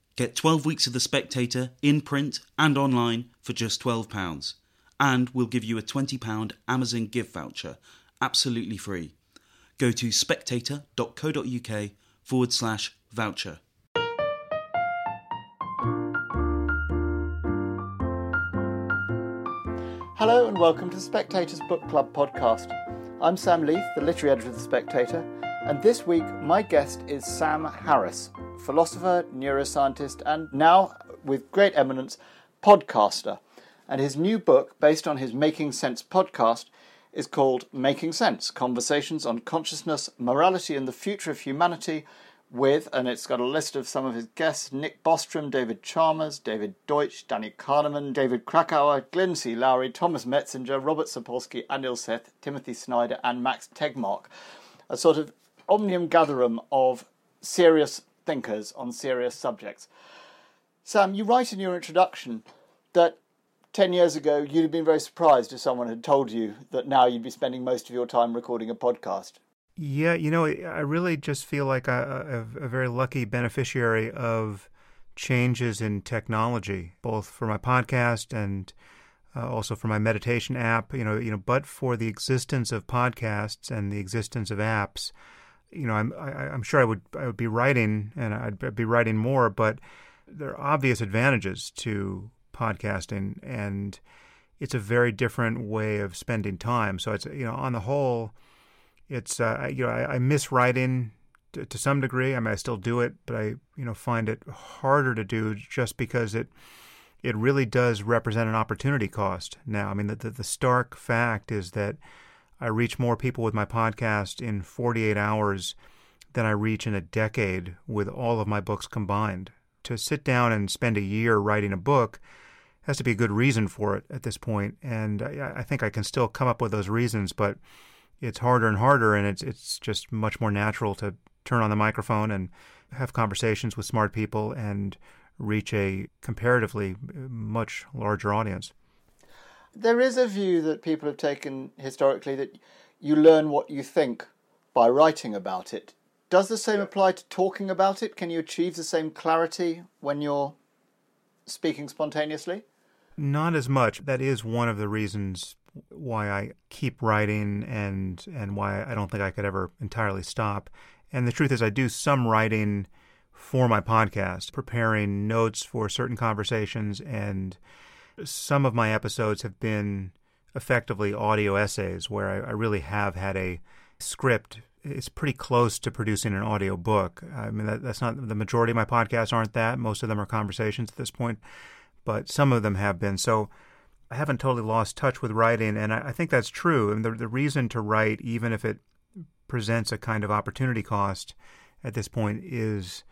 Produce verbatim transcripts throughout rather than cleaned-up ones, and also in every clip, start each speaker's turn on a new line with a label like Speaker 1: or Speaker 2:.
Speaker 1: Get twelve weeks of The Spectator in print and online for just twelve pounds. And we'll give you a twenty pounds Amazon gift voucher, absolutely free. Go to spectator.co.uk forward slash voucher.
Speaker 2: Hello and welcome to the Spectator's Book Club podcast. I'm Sam Leith, the literary editor of The Spectator, and this week my guest is Sam Harris, philosopher, neuroscientist, and now, with great eminence, podcaster. And his new book, based on his Making Sense podcast, is called Making Sense, Conversations on Consciousness, Morality and the Future of Humanity with, and it's got a list of some of his guests, Nick Bostrom, David Chalmers, David Deutsch, Danny Kahneman, David Krakauer, Glenn C. Lowry, Thomas Metzinger, Robert Sapolsky, Anil Seth, Timothy Snyder and Max Tegmark. A sort of omnium gatherum of serious thinkers on serious subjects. Sam, you write in your introduction that ten years ago you'd have been very surprised if someone had told you that now you'd be spending most of your time recording a podcast.
Speaker 3: Yeah, you know, I really just feel like I'm a very lucky beneficiary of changes in technology, both for my podcast and uh, also for my meditation app. You know, you know, but for the existence of podcasts and the existence of apps, you know, I'm I, I'm sure I would I would be writing and I'd be writing more, but there are obvious advantages to podcasting, and it's a very different way of spending time. So it's, you know, on the whole, it's uh, you know I, I miss writing to, to some degree. I mean, I still do it, but I you know find it harder to do just because it it really does represent an opportunity cost now. I mean, the the, the stark fact is that I reach more people with my podcast in forty-eight hours than I reach in a decade with all of my books combined. To sit down and spend a year writing a book has to be a good reason for it at this point, and I, I think I can still come up with those reasons, but it's harder and harder, and it's it's just much more natural to turn on the microphone and have conversations with smart people and reach a comparatively much larger audience.
Speaker 2: There is a view that people have taken historically that you learn what you think by writing about it. Does the same apply to talking about it? Can you achieve the same clarity when you're speaking spontaneously?
Speaker 3: Not as much. That is one of the reasons why I keep writing and and why I don't think I could ever entirely stop. And the truth is I do some writing for my podcast, preparing notes for certain conversations, and some of my episodes have been effectively audio essays where I, I really have had a script. It's pretty close to producing an audio book. I mean, that, that's not the majority of my podcasts aren't that. Most of them are conversations at this point, but some of them have been. So I haven't totally lost touch with writing, and I, I think that's true. And the, the reason to write, even if it presents a kind of opportunity cost at this point, is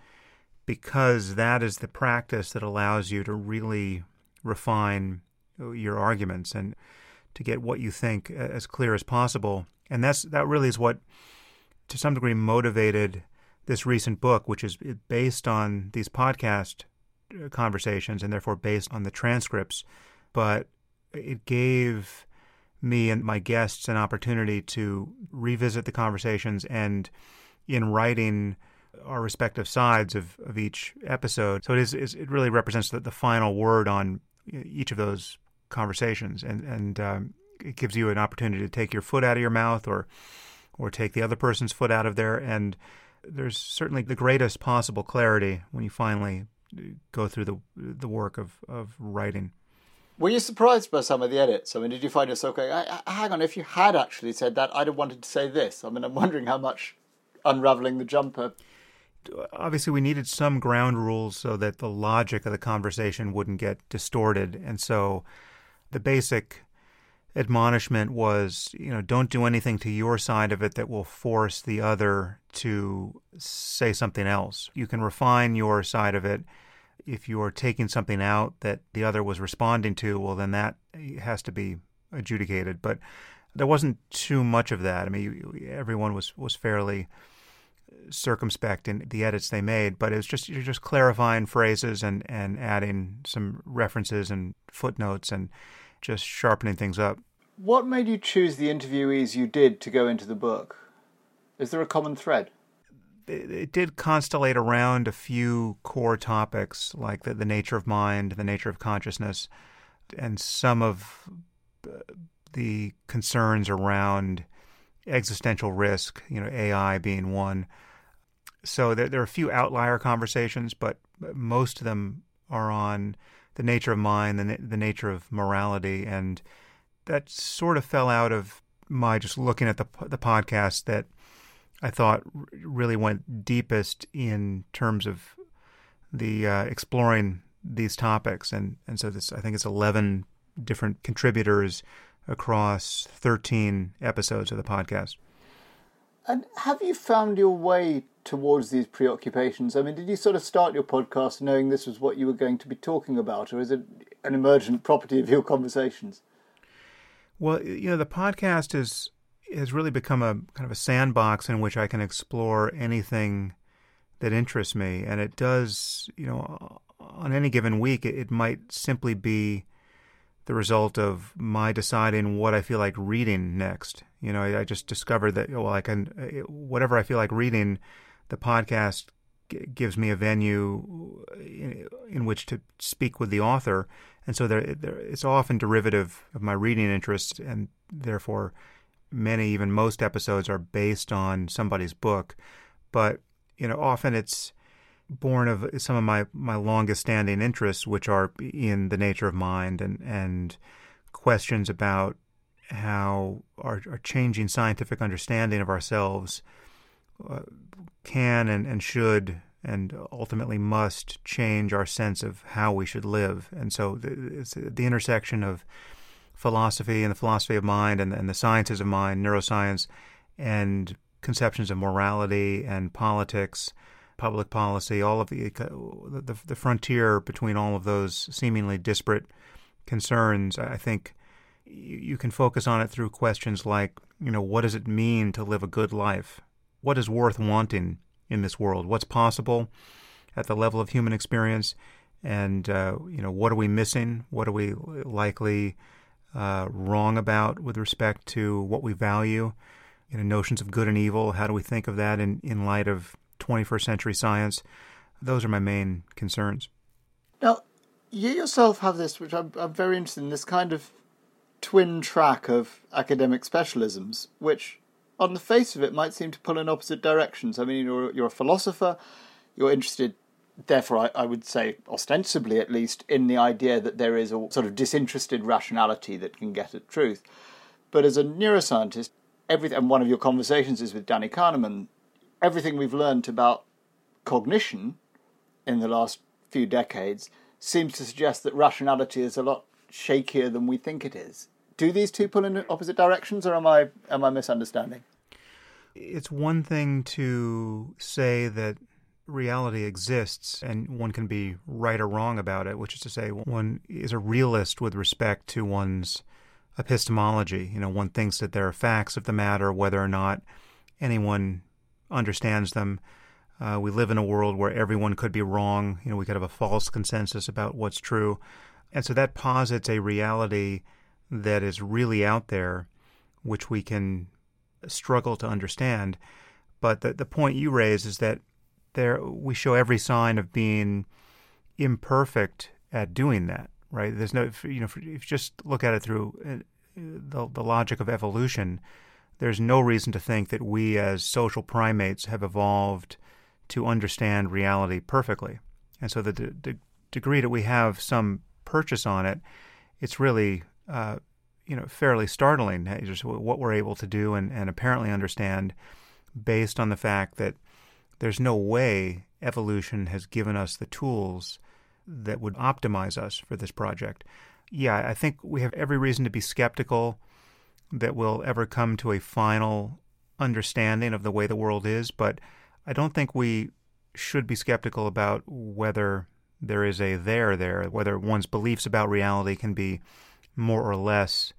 Speaker 3: because that is the practice that allows you to really refine your arguments and to get what you think as clear as possible. And that's that really is what, to some degree, motivated this recent book, which is based on these podcast conversations and therefore based on the transcripts. But it gave me and my guests an opportunity to revisit the conversations and, in writing, our respective sides of, of each episode. So it is, is it really represents the, the final word on each of those conversations, and and um, it gives you an opportunity to take your foot out of your mouth or or take the other person's foot out of there. And there's certainly the greatest possible clarity when you finally go through the the work of, of writing.
Speaker 2: Were you surprised by some of the edits? I mean, did you find yourself going, hang on, if you had actually said that, I'd have wanted to say this? I mean, I'm wondering how much unraveling the jumper.
Speaker 3: Obviously, we needed some ground rules so that the logic of the conversation wouldn't get distorted. And so the basic admonishment was, you know, don't do anything to your side of it that will force the other to say something else. You can refine your side of it. If you're taking something out that the other was responding to, well, then that has to be adjudicated. But there wasn't too much of that. I mean, everyone was, was fairly circumspect in the edits they made, but it's just you're just clarifying phrases and, and adding some references and footnotes and just sharpening things up.
Speaker 2: What made you choose the interviewees you did to go into the book? Is there a common thread?
Speaker 3: it, it did constellate around a few core topics like the, the nature of mind, the nature of consciousness, and some of the concerns around existential risk, you know, A I being one. So there, there are a few outlier conversations, but most of them are on the nature of mind, the, the nature of morality, and that sort of fell out of my just looking at the the podcast that I thought really went deepest in terms of the uh, exploring these topics, and and so this I think it's eleven different contributors across thirteen episodes of the podcast.
Speaker 2: And have you found your way towards these preoccupations? I mean, did you sort of start your podcast knowing this was what you were going to be talking about, or is it an emergent property of your conversations?
Speaker 3: Well, you know, the podcast is has really become a kind of a sandbox in which I can explore anything that interests me, and it does, you know, on any given week, it, it might simply be the result of my deciding what I feel like reading next. You know, I, I just discovered that, well, I can, whatever I feel like reading, the podcast g- gives me a venue in, in which to speak with the author. And so there, there, it's often derivative of my reading interests, and therefore many, even most episodes are based on somebody's book. But, you know, often it's born of some of my, my longest standing interests, which are in the nature of mind and, and questions about how our, our changing scientific understanding of ourselves uh, can and, and should and ultimately must change our sense of how we should live. And so the, it's the intersection of philosophy and the philosophy of mind and, and the sciences of mind, neuroscience, and conceptions of morality and politics, public policy, all of the, the the frontier between all of those seemingly disparate concerns. I think you can focus on it through questions like, you know, what does it mean to live a good life? What is worth wanting in this world? What's possible at the level of human experience? And, uh, you know, what are we missing? What are we likely uh, wrong about with respect to what we value? You know, notions of good and evil. How do we think of that in, in light of twenty-first century science? Those are my main concerns.
Speaker 2: Now, you yourself have this, which I'm, I'm very interested in, this kind of twin track of academic specialisms, which on the face of it might seem to pull in opposite directions. I mean, you're, you're a philosopher, you're interested, therefore I, I would say ostensibly at least, in the idea that there is a sort of disinterested rationality that can get at truth. But as a neuroscientist, everything, and one of your conversations is with Danny Kahneman, everything we've learned about cognition in the last few decades seems to suggest that rationality is a lot shakier than we think it is. Do these two pull in opposite directions, or am I am I misunderstanding?
Speaker 3: It's one thing to say that reality exists and one can be right or wrong about it, which is to say one is a realist with respect to one's epistemology. You know, one thinks that there are facts of the matter, whether or not anyone understands them. Uh, we live in a world where everyone could be wrong. You know, we could have a false consensus about what's true. And so that posits a reality that is really out there, which we can struggle to understand. But the, the point you raise is that there we show every sign of being imperfect at doing that, right? There's no, you know, if you just look at it through the, the logic of evolution, there's no reason to think that we as social primates have evolved to understand reality perfectly. And so the, the degree that we have some purchase on it, it's really, uh, you know, fairly startling just what we're able to do and, and apparently understand based on the fact that there's no way evolution has given us the tools that would optimize us for this project. Yeah, I think we have every reason to be skeptical that we'll ever come to a final understanding of the way the world is, but I don't think we should be skeptical about whether there is a there there, whether one's beliefs about reality can be more or less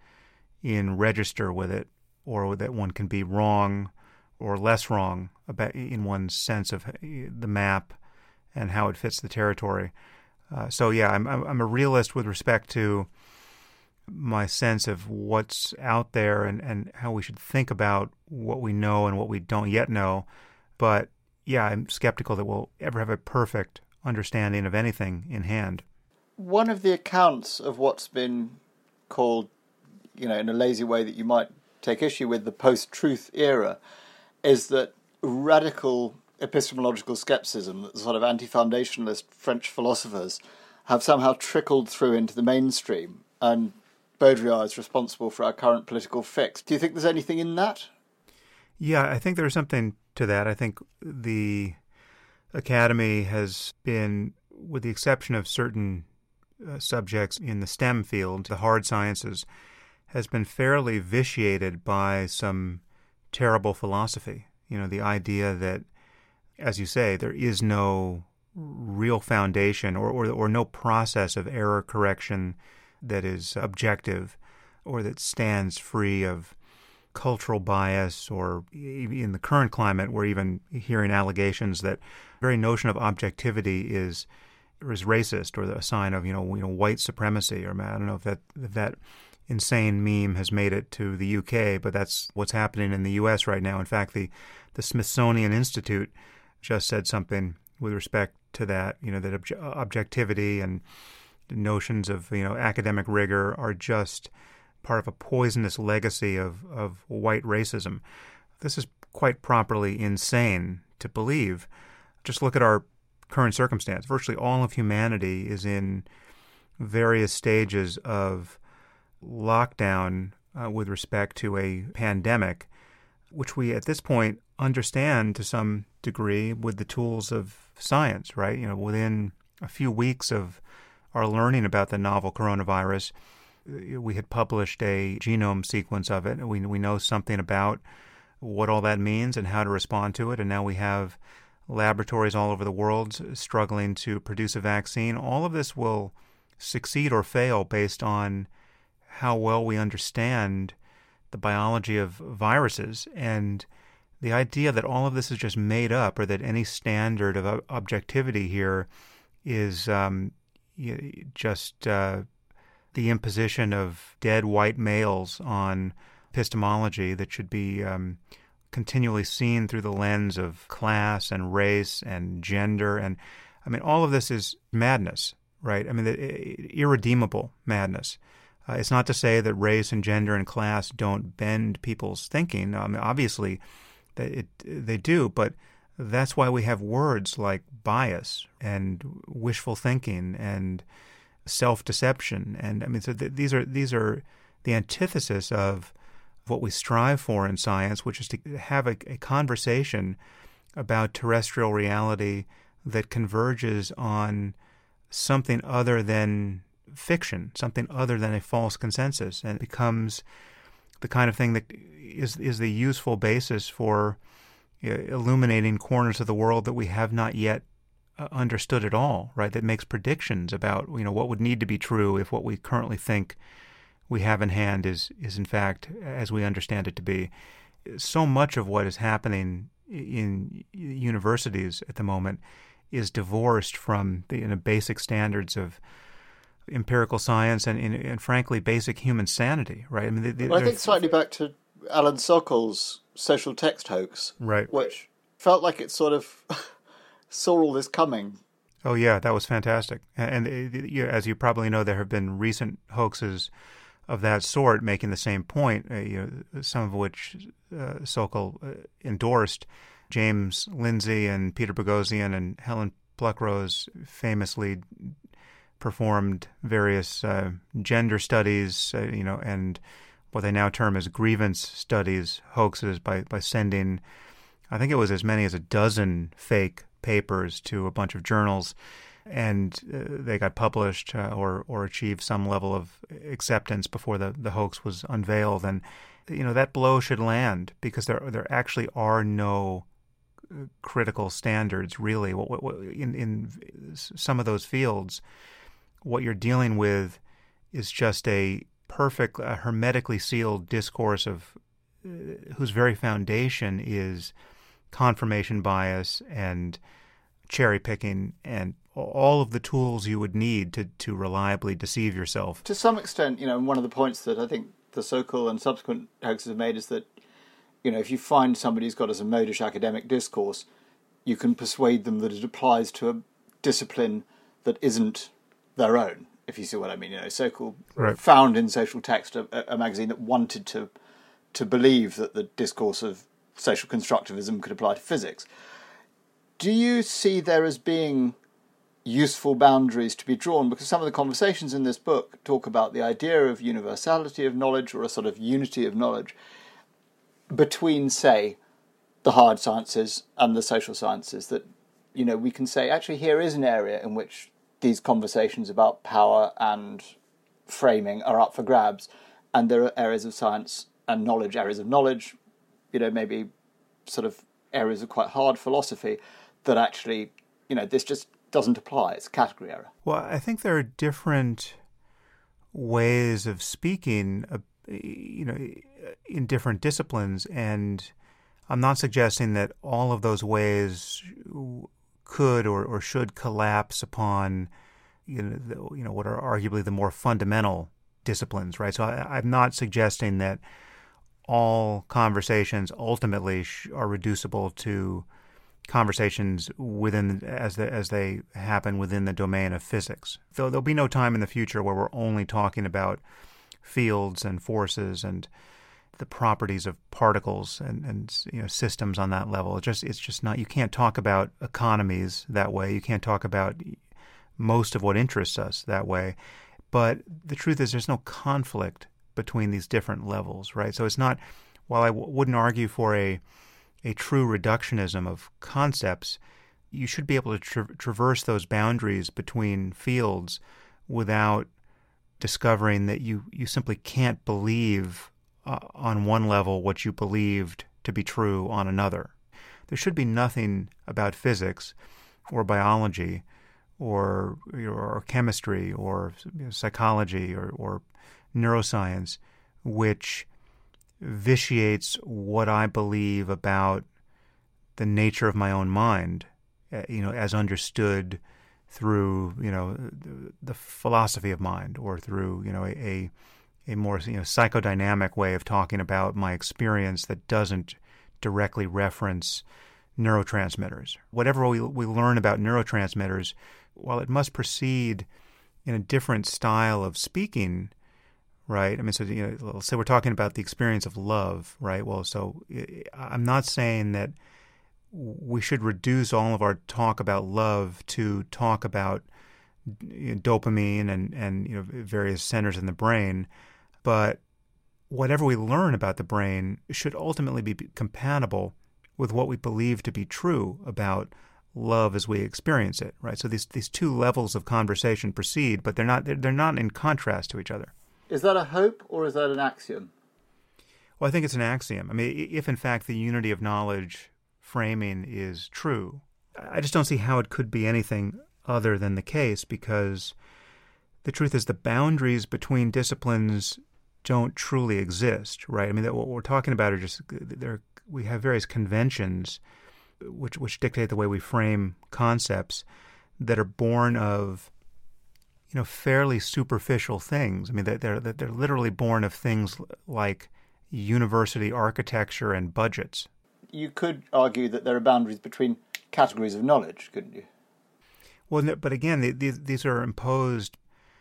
Speaker 3: in register with it, or that one can be wrong or less wrong about in one's sense of the map and how it fits the territory. Uh, so yeah, I'm I'm a realist with respect to my sense of what's out there and, and how we should think about what we know and what we don't yet know. But yeah, I'm skeptical that we'll ever have a perfect understanding of anything in hand.
Speaker 2: One of the accounts of what's been called, you know, in a lazy way that you might take issue with, the post-truth era, is that radical epistemological skepticism, that the sort of anti-foundationalist French philosophers have somehow trickled through into the mainstream, and Baudrillard is responsible for our current political fix. Do you think there's anything in that?
Speaker 3: Yeah, I think there's something to that. I think the Academy has been, with the exception of certain uh, subjects in the STEM field, the hard sciences, has been fairly vitiated by some terrible philosophy. You know, the idea that, as you say, there is no real foundation or, or, or no process of error correction that is objective or that stands free of cultural bias, or in the current climate, we're even hearing allegations that the very notion of objectivity is is racist, or a sign of, you know, you know, white supremacy. Or I don't know if that if that insane meme has made it to the U K, but that's what's happening in the U S right now. In fact, the the Smithsonian Institute just said something with respect to that. You know, that obje- objectivity and notions of, you know, academic rigor are just part of a poisonous legacy of, of white racism. This is quite properly insane to believe. Just look at our current circumstance. Virtually all of humanity is in various stages of lockdown uh, with respect to a pandemic, which we at this point understand to some degree with the tools of science, right? You know, within a few weeks of our learning about the novel coronavirus, we had published a genome sequence of it, and we we know something about what all that means and how to respond to it. And now we have laboratories all over the world struggling to produce a vaccine. All of this will succeed or fail based on how well we understand the biology of viruses. And the idea that all of this is just made up, or that any standard of objectivity here is um, just uh, the imposition of dead white males on epistemology that should be um, continually seen through the lens of class and race and gender. And I mean, all of this is madness, right? I mean, the, irredeemable madness. Uh, it's not to say that race and gender and class don't bend people's thinking. I mean, obviously, they, it, they do, but that's why we have words like bias and wishful thinking and self-deception. And I mean, so th- these are these are the antithesis of what we strive for in science, which is to have a, a conversation about terrestrial reality that converges on something other than fiction, something other than a false consensus, and it becomes the kind of thing that is is the useful basis for uh, illuminating corners of the world that we have not yet uh, understood at all, right? That makes predictions about, you know, what would need to be true if what we currently think we have in hand is is in fact as we understand it to be. So much of what is happening in universities at the moment is divorced from the you know, basic standards of empirical science and, and, and frankly, basic human sanity, right? I mean, they, they,
Speaker 2: well, I think slightly back to Alan Sokol's social text hoax,
Speaker 3: right,
Speaker 2: which felt like it sort of saw all this coming.
Speaker 3: Oh, yeah, that was fantastic. And, and uh, as you probably know, there have been recent hoaxes of that sort making the same point, uh, you know, some of which uh, Sokol uh, endorsed. James Lindsay and Peter Boghossian and Helen Pluckrose famously performed various uh, gender studies, uh, you know, and what they now term as grievance studies hoaxes by, by sending, I think it was as many as a dozen fake papers to a bunch of journals, and uh, they got published uh, or or achieved some level of acceptance before the, the hoax was unveiled. And, you know, that blow should land because there there actually are no critical standards, really. What, what, what, in, in some of those fields, what you're dealing with is just a perfect, a hermetically sealed discourse of uh, whose very foundation is confirmation bias and cherry picking and all of the tools you would need to, to reliably deceive yourself.
Speaker 2: To some extent, you know, one of the points that I think the Sokol and subsequent hoaxes have made is that, you know, if you find somebody who's got as a modish academic discourse, you can persuade them that it applies to a discipline that isn't their own, if you see what I mean. You know, so-called
Speaker 3: right.
Speaker 2: found in Social Text, a, a magazine that wanted to to believe that the discourse of social constructivism could apply to physics. Do you see there as being useful boundaries to be drawn? Because some of the conversations in this book talk about the idea of universality of knowledge, or a sort of unity of knowledge between, say, the hard sciences and the social sciences, that, you know, we can say, actually, here is an area in which these conversations about power and framing are up for grabs, and there are areas of science and knowledge, areas of knowledge, you know, maybe sort of areas of quite hard philosophy that actually, you know, this just doesn't apply. It's a category error.
Speaker 3: Well, I think there are different ways of speaking, uh, you know, in different disciplines, and I'm not suggesting that all of those ways could or, or should collapse upon, you know, the, you know, what are arguably the more fundamental disciplines, right? So I, I'm not suggesting that all conversations ultimately sh- are reducible to conversations within as the, as they happen within the domain of physics. There'll, there'll be no time in the future where we're only talking about fields and forces and the properties of particles and, and you know systems on that level. It just it's just not. You can't talk about economies that way. You can't talk about most of what interests us that way. But the truth is, there's no conflict between these different levels, right? So it's not. While I w- wouldn't argue for a a true reductionism of concepts, you should be able to tra- traverse those boundaries between fields without discovering that you, you simply can't believe uh, on one level what you believed to be true on another. There should be nothing about physics or biology or or chemistry or you know, psychology or, or neuroscience which vitiates what I believe about the nature of my own mind, you know, as understood through, you know, the, the philosophy of mind, or through, you know, a a more, you know, psychodynamic way of talking about my experience that doesn't directly reference neurotransmitters. Whatever we we learn about neurotransmitters, while it must proceed in a different style of speaking, right? I mean, so, you know, let's say we're talking about the experience of love, right? Well, so I'm not saying that we should reduce all of our talk about love to talk about you know, dopamine and, and you know various centers in the brain, but whatever we learn about the brain should ultimately be compatible with what we believe to be true about love as we experience it, right? So these these two levels of conversation proceed, but they're not they're, they're not in contrast to each other.
Speaker 2: Is that a hope or is that an axiom?
Speaker 3: Well, I think it's an axiom. I mean, if in fact the unity of knowledge framing is true, I just don't see how it could be anything other than the case, because the truth is the boundaries between disciplines don't truly exist, right? I mean, what we're talking about are just there. We have various conventions which which dictate the way we frame concepts that are born of you know fairly superficial things. I mean, they're they're, they're literally born of things like university architecture and budgets.
Speaker 2: You could argue that there are boundaries between categories of knowledge, couldn't you?
Speaker 3: Well, but again, these these are imposed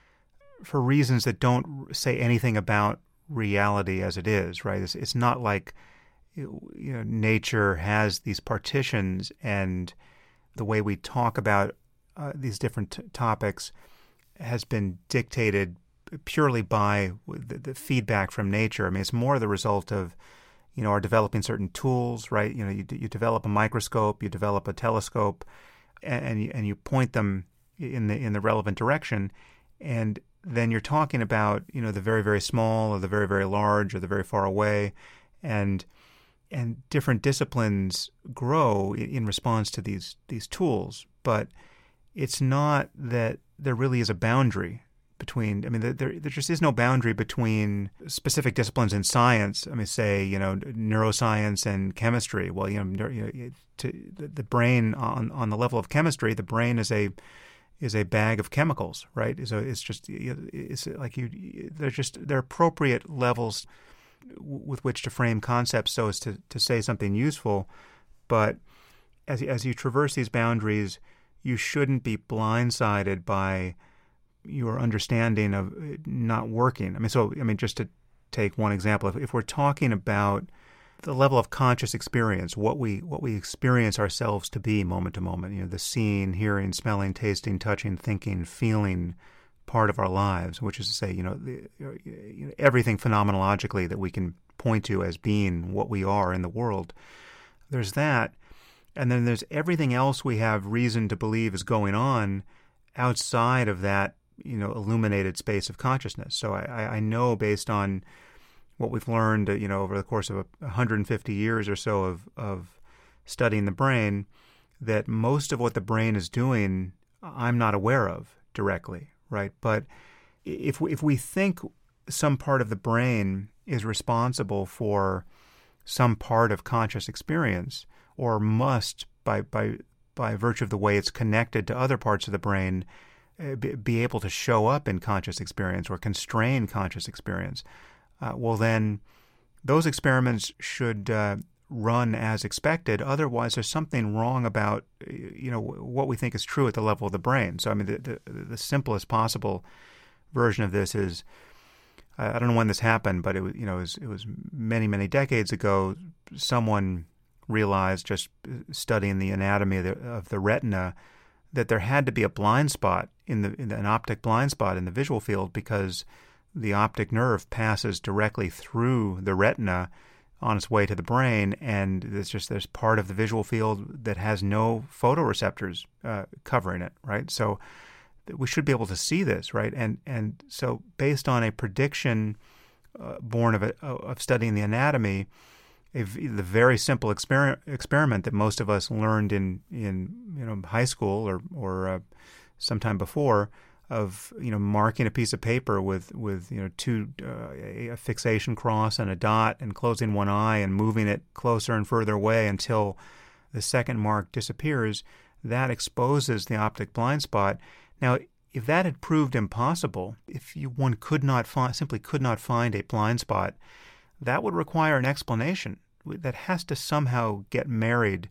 Speaker 3: for reasons that don't say anything about reality as it is, right? It's, it's not like you know nature has these partitions, and the way we talk about uh, these different t- topics has been dictated purely by the, the feedback from nature. I mean, it's more the result of you know, are developing certain tools, right? You know, you you develop a microscope, you develop a telescope, and and you, and you point them in the in the relevant direction, and then you're talking about you know the very very small or the very very large or the very far away, and and different disciplines grow in response to these these tools. But it's not that there really is a boundary between, I mean, there there just is no boundary between specific disciplines in science. I mean, say, you know, neuroscience and chemistry. Well, you know, you know to, the brain on, on the level of chemistry, the brain is a is a bag of chemicals, right? So it's just it's like you, they're just they're appropriate levels with which to frame concepts so as to, to say something useful, but as as you traverse these boundaries, you shouldn't be blindsided by your understanding of it not working. I mean, so I mean, just to take one example, if, if we're talking about the level of conscious experience, what we what we experience ourselves to be moment to moment, you know, the seeing, hearing, smelling, tasting, touching, thinking, feeling part of our lives, which is to say, you know, the, you know, everything phenomenologically that we can point to as being what we are in the world. There's that. And then there's everything else we have reason to believe is going on outside of that, you know, illuminated space of consciousness. So I, I know based on what we've learned, you know, over the course of one hundred fifty years or so of, of studying the brain, that most of what the brain is doing, I'm not aware of directly, right? But if we, if we think some part of the brain is responsible for some part of conscious experience, or must, by by by virtue of the way it's connected to other parts of the brain, be, be able to show up in conscious experience or constrain conscious experience, uh, well then those experiments should uh, run as expected. Otherwise, there's something wrong about, you know, what we think is true at the level of the brain. So I mean, the the, the simplest possible version of this is, I don't know when this happened, but it was, you know, it was, it was many, many decades ago. Someone realized, just studying the anatomy of the, of the retina, that there had to be a blind spot in the, in the an optic blind spot in the visual field, because the optic nerve passes directly through the retina on its way to the brain, and there's just there's part of the visual field that has no photoreceptors uh, covering it, right? So we should be able to see this, right? And and so based on a prediction uh, born of it, of studying the anatomy, a, the very simple exper- experiment that most of us learned in in you know high school or or uh, sometime before, of you know marking a piece of paper with with you know two uh, a fixation cross and a dot, and closing one eye and moving it closer and further away until the second mark disappears, that exposes the optic blind spot. Now, if that had proved impossible, if you, one could not find, simply could not find a blind spot, that would require an explanation that has to somehow get married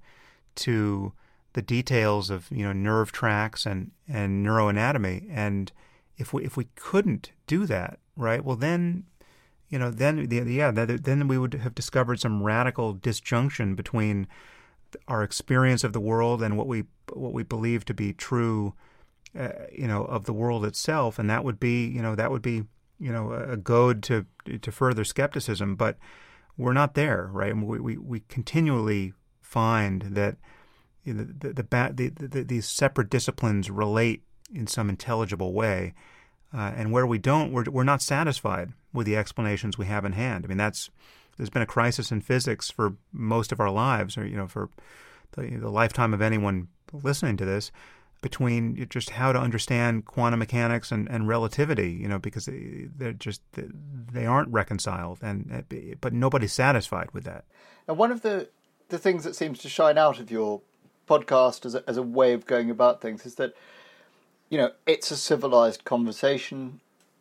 Speaker 3: to the details of, you know, nerve tracts and, and neuroanatomy. And if we if we couldn't do that, right, well then, you know, then yeah, then we would have discovered some radical disjunction between our experience of the world and what we what we believe to be true, uh, you know, of the world itself, and that would be, you know, that would be, you know, a goad to to further skepticism. But we're not there, right? And we we, we continually find that you know, the, the, the, the, the these separate disciplines relate in some intelligible way, uh, and where we don't, we're we're not satisfied with the explanations we have in hand. I mean, that's there's been a crisis in physics for most of our lives, or you know, for the, the lifetime of anyone listening to this, between just how to understand quantum mechanics and, and relativity, you know, because they're just they aren't reconciled, and but nobody's satisfied with that.
Speaker 2: Now, one of the the things that seems to shine out of your podcast as a, as a way of going about things is that, you know, it's a civilized conversation,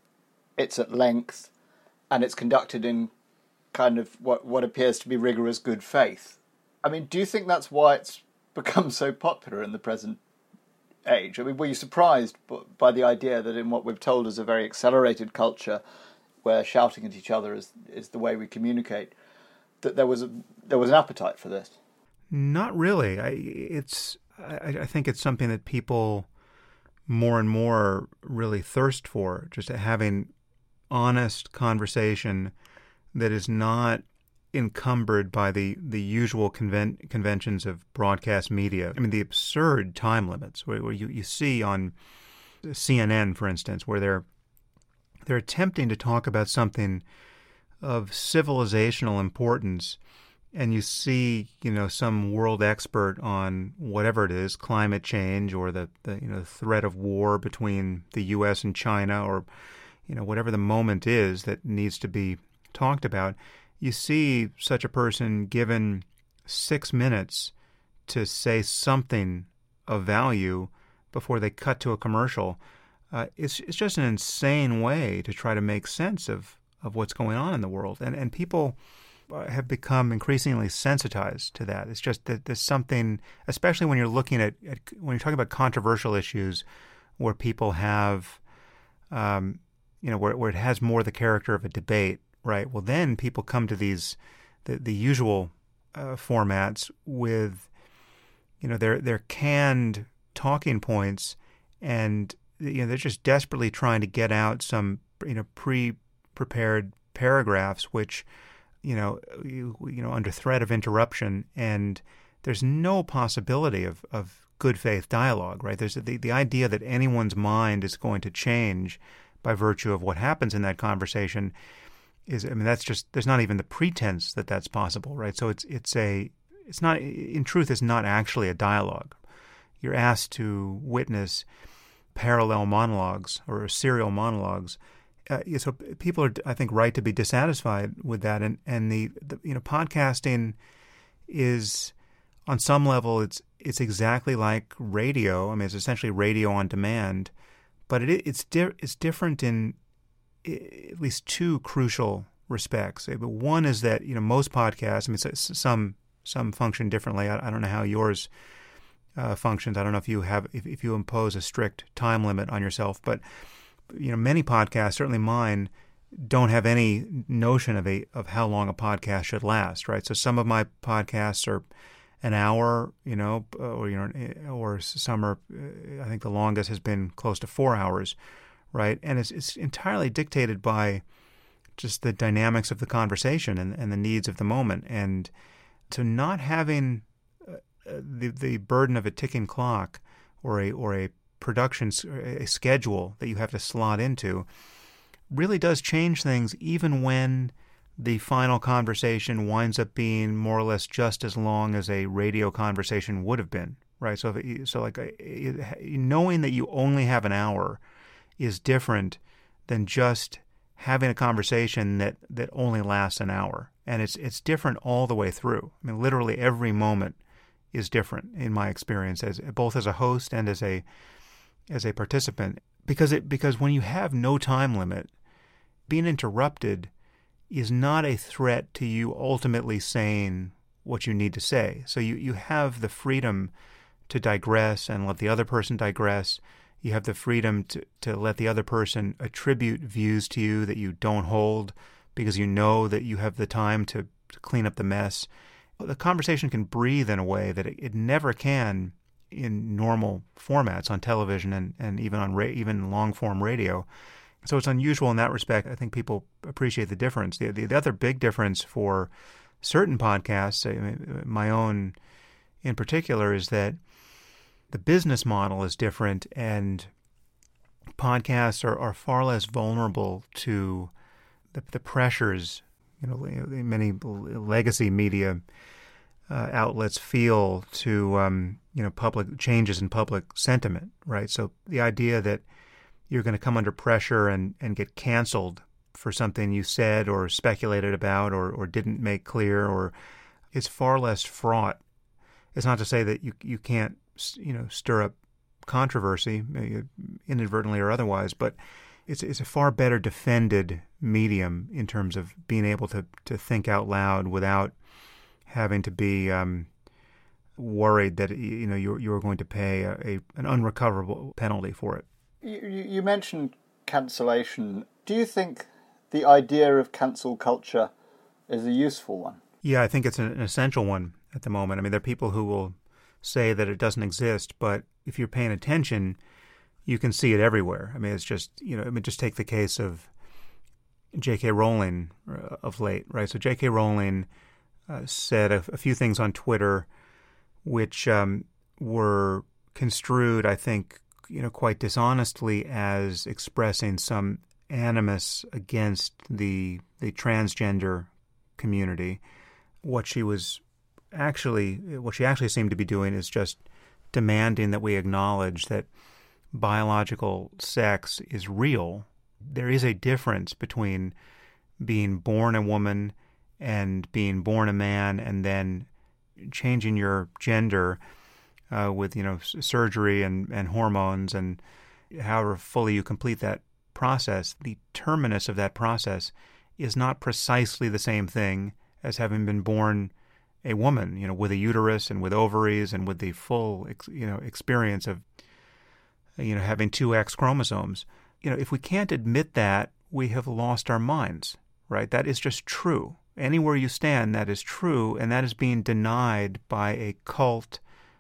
Speaker 2: it's at length, and it's conducted in kind of what what appears to be rigorous good faith. I mean, do you think that's why it's become so popular in the present age? I mean, were you surprised by the idea that in what we've told as a very accelerated culture, where shouting at each other is is the way we communicate, that there was a, there was an appetite for this?
Speaker 3: Not really. I it's I, I think it's something that people more and more really thirst for, just having honest conversation that is not encumbered by the, the usual conven- conventions of broadcast media. I mean, the absurd time limits where, where you, you see on C N N, for instance, where they're they're attempting to talk about something of civilizational importance, and you see, you know, some world expert on whatever it is, climate change or the, the you know the threat of war between the U S and China, or you know whatever the moment is that needs to be talked about. You see such a person given six minutes to say something of value before they cut to a commercial. Uh, it's it's just an insane way to try to make sense of, of what's going on in the world. And and people have become increasingly sensitized to that. It's just that there's something, especially when you're looking at, at when you're talking about controversial issues where people have, um, you know, where, where it has more the character of a debate, right? Well, then people come to these, the, the usual uh, formats with, you know, their their canned talking points, and you know they're just desperately trying to get out some, you know, pre-prepared paragraphs, which, you know, you, you know, under threat of interruption, and there's no possibility of, of good faith dialogue, right? There's the, the idea that anyone's mind is going to change by virtue of what happens in that conversation is, I mean, that's just, there's not even the pretense that that's possible, right? So it's, it's a, it's not, in truth, it's not actually a dialogue. You're asked to witness parallel monologues or serial monologues. Uh, so people are, I think, right to be dissatisfied with that. And, and the, the, you know, podcasting is, on some level, it's, it's exactly like radio. I mean, it's essentially radio on demand, but it, it's, di- it's different in at least two crucial respects. One is that, you know, most podcasts, I mean, some some function differently. I, I don't know how yours uh, functions. I don't know if you have if, if you impose a strict time limit on yourself, but you know, many podcasts, certainly mine, don't have any notion of a of how long a podcast should last, right? So some of my podcasts are an hour, you know, or you know, or some are. I think the longest has been close to four hours. Right, and it's it's entirely dictated by just the dynamics of the conversation and, and the needs of the moment, and to not having uh, the the burden of a ticking clock or a or a production a schedule that you have to slot into really does change things, even when the final conversation winds up being more or less just as long as a radio conversation would have been. Right, so if it, so like knowing that you only have an hour is different than just having a conversation that, that only lasts an hour. And it's it's different all the way through. I mean, literally every moment is different in my experience, as both as a host and as a as a participant. Because it because when you have no time limit, being interrupted is not a threat to you ultimately saying what you need to say. So you, you have the freedom to digress and let the other person digress. You have the freedom to, to let the other person attribute views to you that you don't hold because you know that you have the time to, to clean up the mess. The conversation can breathe in a way that it, it never can in normal formats on television and, and even on ra- even long-form radio. So it's unusual in that respect. I think people appreciate the difference. The, the, the other big difference for certain podcasts, I mean, my own in particular, is that the business model is different, and podcasts are, are far less vulnerable to the, the pressures, you know, many legacy media uh, outlets feel to, um, you know, public changes in public sentiment, right? So the idea that you're going to come under pressure and, and get canceled for something you said or speculated about or, or didn't make clear, or is far less fraught. It's not to say that you you can't, you know, stir up controversy, inadvertently or otherwise, but it's it's a far better defended medium in terms of being able to, to think out loud without having to be um, worried that, you know, you're you're going to pay a, a an unrecoverable penalty for it.
Speaker 2: You, you mentioned cancellation. Do you think the idea of cancel culture is a useful one?
Speaker 3: Yeah, I think it's an, an essential one at the moment. I mean, there are people who will say that it doesn't exist, but if you're paying attention, you can see it everywhere. I mean, it's just, you know, I mean, just take the case of J K. Rowling of late, right? So J K. Rowling uh, said a, a few things on Twitter which um, were construed, I think, you know, quite dishonestly as expressing some animus against the the transgender community. What she was actually, what she actually seemed to be doing is just demanding that we acknowledge that biological sex is real. There is a difference between being born a woman and being born a man and then changing your gender uh, with, you know, surgery and, and hormones, and however fully you complete that process. The terminus of that process is not precisely the same thing as having been born a woman, you know, with a uterus and with ovaries and with the full, you know, experience of, you know, having two X chromosomes. You know, if we can't admit that, we have lost our minds, right? That is just true. Anywhere you stand, that is true, and that is being denied by a cult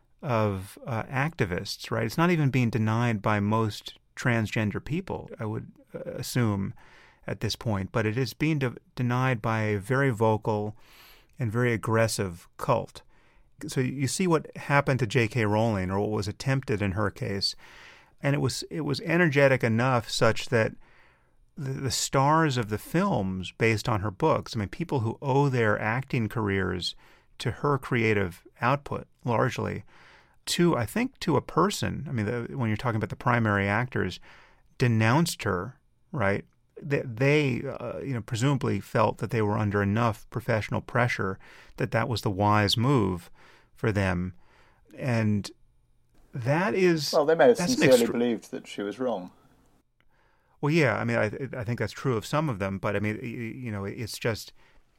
Speaker 3: of uh, activists, right? It's not even being denied by most transgender people, I would uh, assume at this point, but it is being de- denied by a very vocal and very aggressive cult. So you see what happened to J K Rowling, or what was attempted in her case, and it was it was energetic enough such that the, the stars of the films based on her books, I mean, people who owe their acting careers to her creative output largely, to, I think, to a person, I mean, the, when you're talking about the primary actors, denounced her, right? They, they uh, you know, presumably felt that they were under enough professional pressure that that was the wise move for them. And that is...
Speaker 2: Well, they may have
Speaker 3: that's
Speaker 2: sincerely
Speaker 3: extra-
Speaker 2: believed that she was wrong.
Speaker 3: Well, yeah, I mean, I, I think that's true of some of them, but I mean, you know, it's just...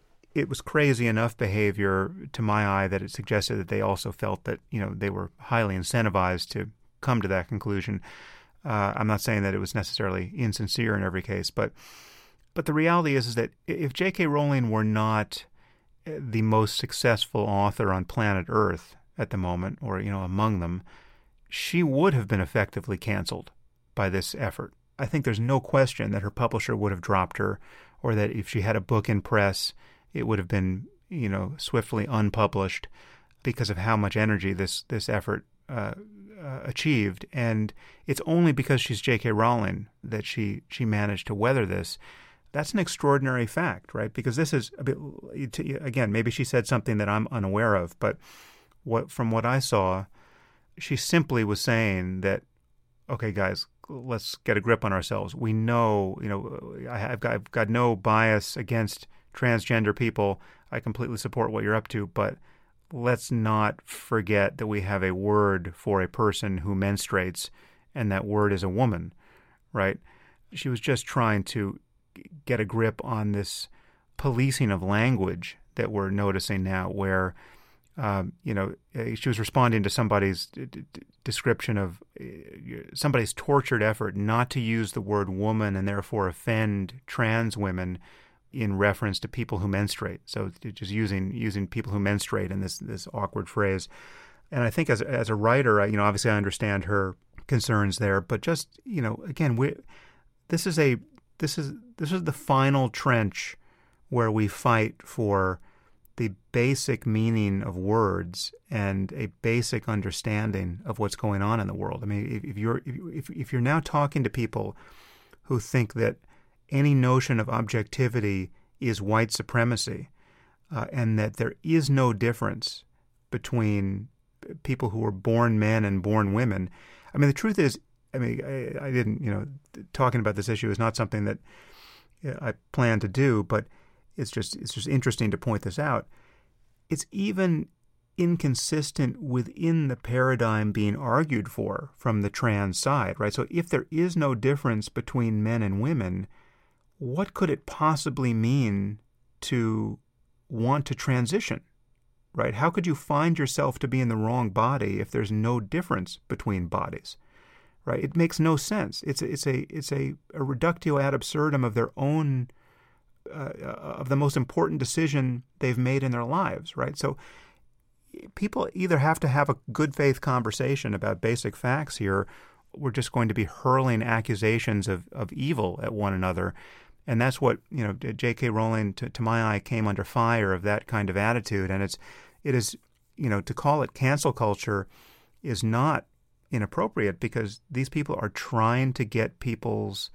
Speaker 3: It was crazy enough behavior to my eye that it suggested that they also felt that, you know, they were highly incentivized to come to that conclusion. Uh, I'm not saying that it was necessarily insincere in every case, but but the reality is, is that if J K Rowling were not the most successful author on planet Earth at the moment, or, you know, among them, she would have been effectively canceled by this effort. I think there's no question that her publisher would have dropped her, or that if she had a book in press, it would have been, you know, swiftly unpublished because of how much energy this this effort uh, uh, achieved. And it's only because she's J K Rowling that she she managed to weather this. That's an extraordinary fact, right? Because this is a bit, again, maybe she said something that I'm unaware of, but what from what I saw, she simply was saying that, okay, guys, let's get a grip on ourselves. We know, you know, I, I've got I've got no bias against transgender people. I completely support what you're up to, but let's not forget that we have a word for a person who menstruates, and that word is a woman, right? She was just trying to get a grip on this policing of language that we're noticing now, where, um, you know, she was responding to somebody's d- d- description of uh, somebody's tortured effort not to use the word woman and therefore offend trans women in reference to people who menstruate. So just using using people who menstruate in this this awkward phrase. And I think as as a writer, I, you know, obviously I understand her concerns there, but just, you know, again, we this is a this is this is the final trench where we fight for the basic meaning of words and a basic understanding of what's going on in the world. I mean, if, if you're if if you're now talking to people who think that any notion of objectivity is white supremacy, uh, and that there is no difference between people who are born men and born women. I mean, the truth is, I mean, I, I didn't, you know, talking about this issue is not something that I plan to do, but it's just it's just interesting to point this out. It's even inconsistent within the paradigm being argued for from the trans side, right? So if there is no difference between men and women, what could it possibly mean to want to transition, right? How could you find yourself to be in the wrong body if there's no difference between bodies, right? It makes no sense. It's a, it's a it's a, a reductio ad absurdum of their own uh, of the most important decision they've made in their lives, right? So people either have to have a good faith conversation about basic facts here. We're just going to be hurling accusations of, of evil at one another. And that's what, you know, J K Rowling, to, to my eye, came under fire of that kind of attitude. And it's, it is, you know, to call it cancel culture is not inappropriate, because these people are trying to get people's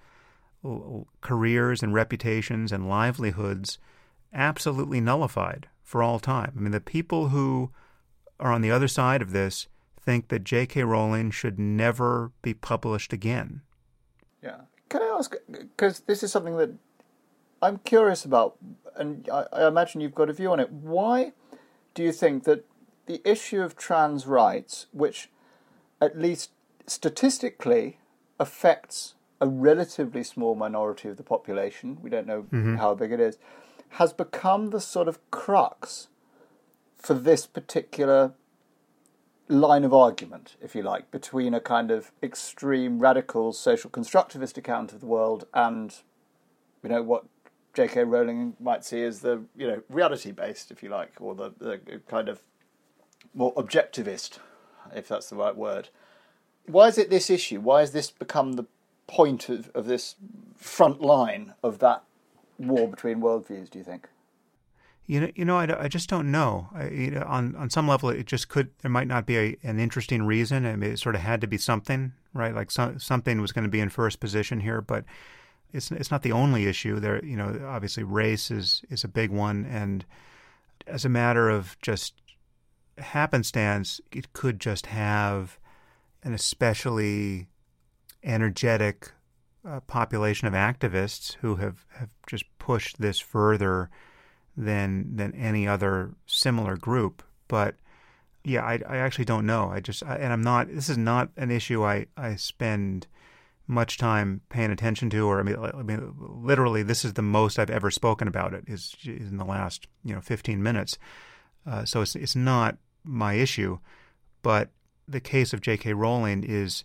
Speaker 3: careers and reputations and livelihoods absolutely nullified for all time. I mean, the people who are on the other side of this think that J K Rowling should never be published again.
Speaker 2: Yeah. Can I ask, because this is something that I'm curious about, and I, I imagine you've got a view on it. Why do you think that the issue of trans rights, which at least statistically affects a relatively small minority of the population, we don't know mm-hmm. how big it is, has become the sort of crux for this particular line of argument, if you like, between a kind of extreme radical social constructivist account of the world and, you know, what J K Rowling might see as the, you know, reality-based, if you like, or the, the kind of more objectivist, if that's the right word. Why is it this issue? Why has this become the point of, of this front line of that war between worldviews, do you think?
Speaker 3: You know, you know, I, I just don't know. I, you know, on on some level, it just could. There might not be a, an interesting reason. I mean, it sort of had to be something, right? Like some, something was going to be in first position here, but it's it's not the only issue. There, you know, obviously race is is a big one, and as a matter of just happenstance, it could just have an especially energetic uh, population of activists who have, have just pushed this further than than any other similar group. But yeah, I, I actually don't know. I just I, and I'm not. This is not an issue I, I spend much time paying attention to. Or I mean, I mean, literally, this is the most I've ever spoken about it. Is in the last you know fifteen minutes. Uh, so it's it's not my issue. But the case of J K Rowling is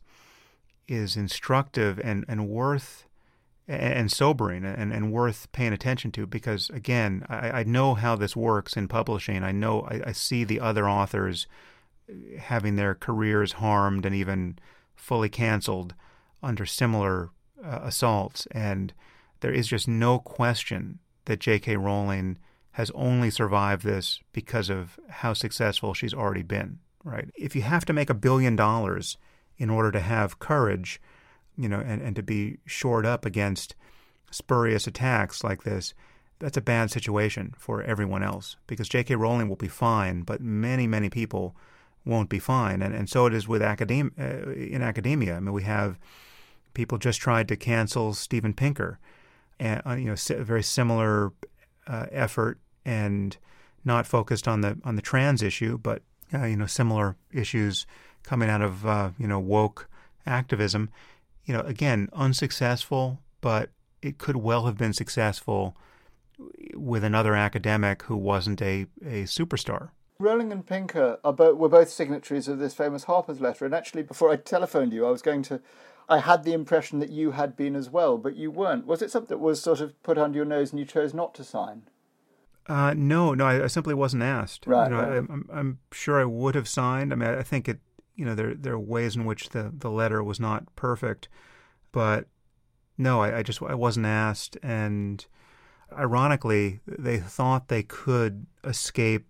Speaker 3: is instructive and and worth. And sobering and, and worth paying attention to because, again, I, I know how this works in publishing. I know I, I see the other authors having their careers harmed and even fully canceled under similar uh, assaults. And there is just no question that J K Rowling has only survived this because of how successful she's already been, right? If you have to make a billion dollars in order to have courage, you know, and, and to be shored up against spurious attacks like this, that's a bad situation for everyone else because J K Rowling will be fine, but many, many people won't be fine. And and so it is with academia. Uh, in academia. I mean, we have people just tried to cancel Steven Pinker, and, uh, you know, a very similar uh, effort and not focused on the on the trans issue, but, uh, you know, similar issues coming out of, uh, you know, woke activism. You know, again, unsuccessful, but it could well have been successful with another academic who wasn't a, a superstar.
Speaker 2: Rowling and Pinker are both, were both signatories of this famous Harper's letter, and actually before I telephoned you, I was going to, I had the impression that you had been as well, but you weren't. Was it something that was sort of put under your nose and you chose not to sign?
Speaker 3: Uh, no, no, I, I simply wasn't asked.
Speaker 2: Right.
Speaker 3: You know,
Speaker 2: right.
Speaker 3: I, I'm, I'm sure I would have signed. I mean, I think it. You know, there there are ways in which the, the letter was not perfect, but no, I, I just I wasn't asked. And ironically, they thought they could escape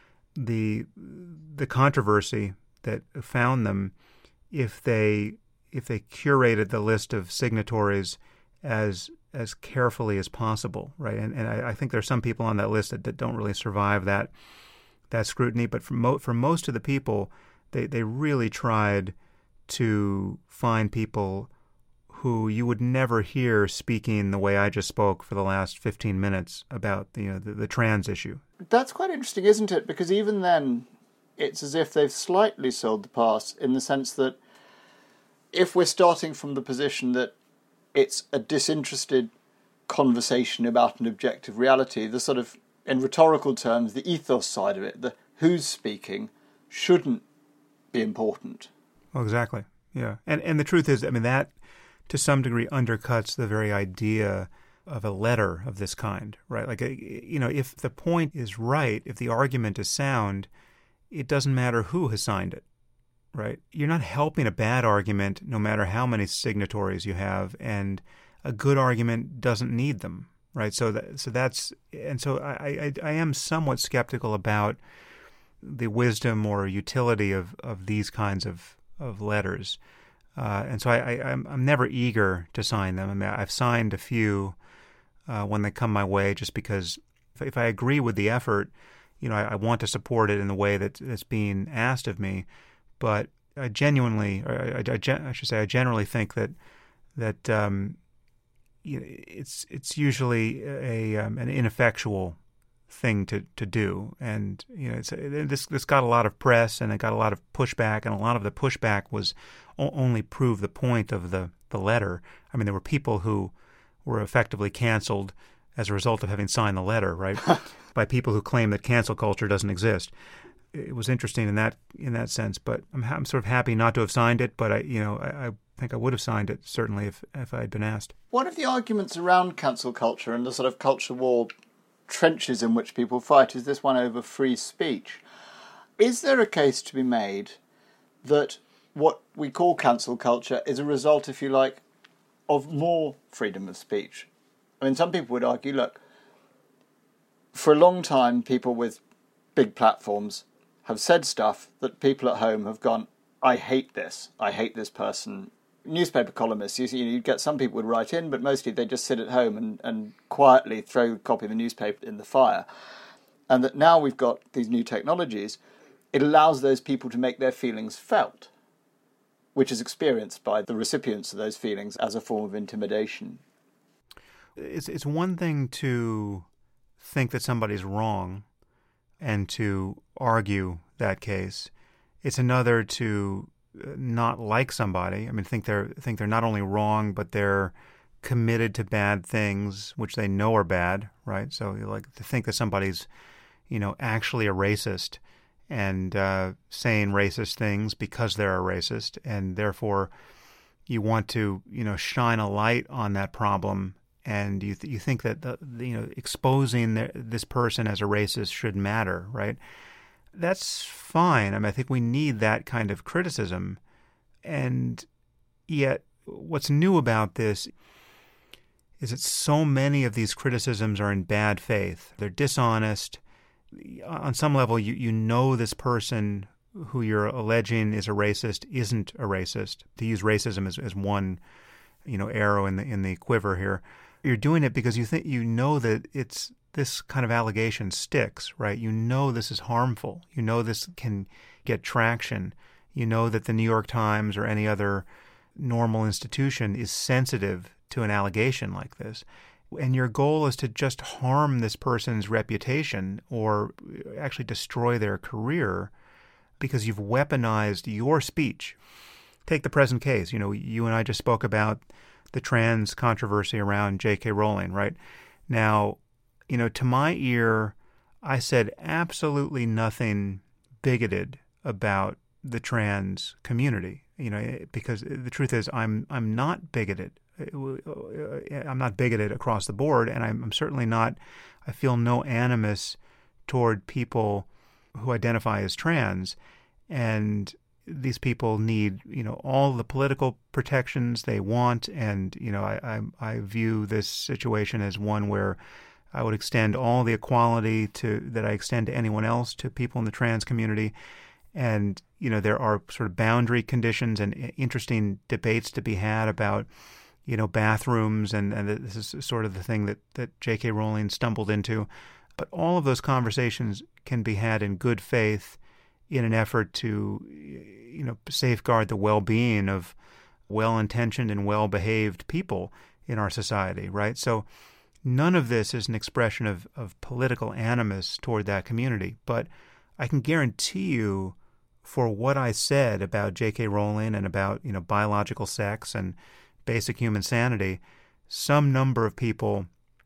Speaker 3: the the controversy that found them if they if they curated the list of signatories as as carefully as possible, right? And and I, I think there are some people on that list that, that don't really survive that that scrutiny. But for mo- for most of the people, They they really tried to find people who you would never hear speaking the way I just spoke for the last fifteen minutes about the, you know, the, the trans issue.
Speaker 2: That's quite interesting, isn't it? Because even then, it's as if they've slightly sold the pass in the sense that if we're starting from the position that it's a disinterested conversation about an objective reality, the sort of, in rhetorical terms, the ethos side of it, the who's speaking, shouldn't be important.
Speaker 3: Well, exactly. Yeah. And and the truth is, I mean, that to some degree undercuts the very idea of a letter of this kind, right? Like, you know, if the point is right, if the argument is sound, it doesn't matter who has signed it, right? You're not helping a bad argument no matter how many signatories you have, and a good argument doesn't need them, right? So that, so that's, and so I, I, I am somewhat skeptical about the wisdom or utility of, of these kinds of, of letters. Uh, and so I, I, I'm, I'm never eager to sign them. I mean, I've signed a few uh, when they come my way just because if, if I agree with the effort, you know, I, I want to support it in the way that it's being asked of me. But I genuinely, or I, I, I should say, I generally think that that um, you know, it's it's usually a um, an ineffectual thing to, to do, and you know, it's, this this got a lot of press and it got a lot of pushback, and a lot of the pushback was o- only prove the point of the, the letter. I mean, there were people who were effectively canceled as a result of having signed the letter, right, by people who claim that cancel culture doesn't exist. It was interesting in that in that sense, but I'm, I'm sort of happy not to have signed it. But I, you know, I, I think I would have signed it certainly if if I had been asked.
Speaker 2: One of the arguments around cancel culture and the sort of culture war trenches in which people fight is this one over free speech. Is there a case to be made that what we call cancel culture is a result, if you like, of more freedom of speech? I mean, some people would argue, look, for a long time, people with big platforms have said stuff that people at home have gone, I hate this, I hate this person. Newspaper columnists, you see, you get some people would write in, but mostly they just sit at home and, and quietly throw a copy of the newspaper in the fire. And that now we've got these new technologies, it allows those people to make their feelings felt, which is experienced by the recipients of those feelings as a form of intimidation.
Speaker 3: It's it's one thing to think that somebody's wrong and to argue that case. It's another to not like somebody. I mean, think they're think they're not only wrong, but they're committed to bad things, which they know are bad, right? So, like, to think that somebody's, you know, actually a racist and uh, saying racist things because they're a racist, and therefore you want to, you know, shine a light on that problem, and you th- you think that the, the, you know, exposing the, this person as a racist should matter, right? That's fine. I mean, I think we need that kind of criticism, and yet what's new about this is that so many of these criticisms are in bad faith. They're dishonest. On some level, you, you know this person who you're alleging is a racist isn't a racist. To use racism as, as one, you know, arrow in the in the quiver here, you're doing it because you think you know that it's this kind of allegation sticks, right? You know this is harmful. You know this can get traction. You know that the New York Times or any other normal institution is sensitive to an allegation like this. And your goal is to just harm this person's reputation or actually destroy their career because you've weaponized your speech. Take the present case. You know, you and I just spoke about the trans controversy around J K Rowling, right? Now, you know, to my ear, I said absolutely nothing bigoted about the trans community, you know, because the truth is I'm I'm not bigoted. I'm not bigoted across the board, and I'm, I'm certainly not, I feel no animus toward people who identify as trans, and these people need, you know, all the political protections they want, and, you know, I, I, I view this situation as one where I would extend all the equality to that I extend to anyone else, to people in the trans community, and, you know, there are sort of boundary conditions and interesting debates to be had about, you know, bathrooms, and, and this is sort of the thing that, that J K Rowling stumbled into. But all of those conversations can be had in good faith in an effort to, you know, safeguard the well-being of well-intentioned and well-behaved people in our society, right? So none of this is an expression of, of political animus toward that community. But I can guarantee you, for what I said about J K Rowling and about, you know, biological sex and basic human sanity, some number of people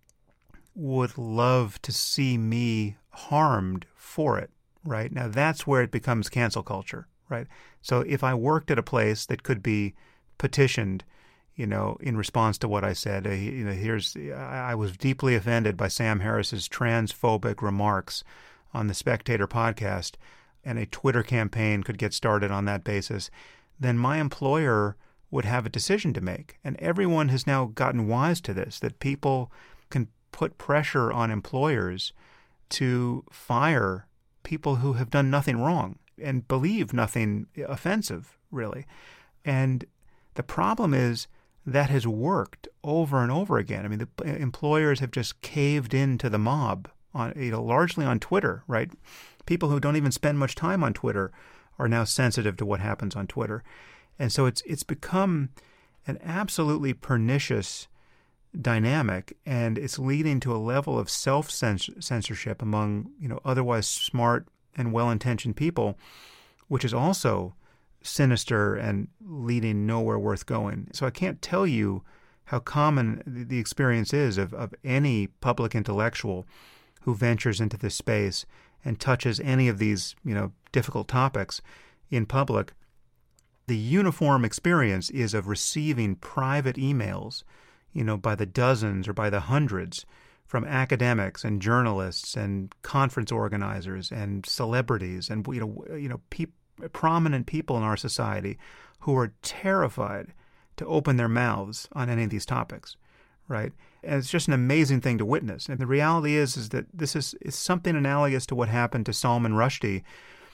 Speaker 3: would love to see me harmed for it, right? Now, that's where it becomes cancel culture, right? So if I worked at a place that could be petitioned, you know, in response to what I said, uh, you know, here's, I was deeply offended by Sam Harris's transphobic remarks on the Spectator podcast, and a Twitter campaign could get started on that basis, then my employer would have a decision to make. And everyone has now gotten wise to this, that people can put pressure on employers to fire people who have done nothing wrong and believe nothing offensive, really. And the problem is that has worked over and over again. I mean, the employers have just caved into the mob, on, you know, largely on Twitter, right? People who don't even spend much time on Twitter are now sensitive to what happens on Twitter. And so it's it's become an absolutely pernicious dynamic, and it's leading to a level of self-censorship among, you know, otherwise smart and well-intentioned people, which is also sinister and leading nowhere worth going. So I can't tell you how common the experience is of, of any public intellectual who ventures into this space and touches any of these, you know, difficult topics in public. The uniform experience is of receiving private emails, you know, by the dozens or by the hundreds from academics and journalists and conference organizers and celebrities and, you know, you know, pe- prominent people in our society who are terrified to open their mouths on any of these topics, right? And it's just an amazing thing to witness. And the reality is, is that this is, is something analogous to what happened to Salman Rushdie,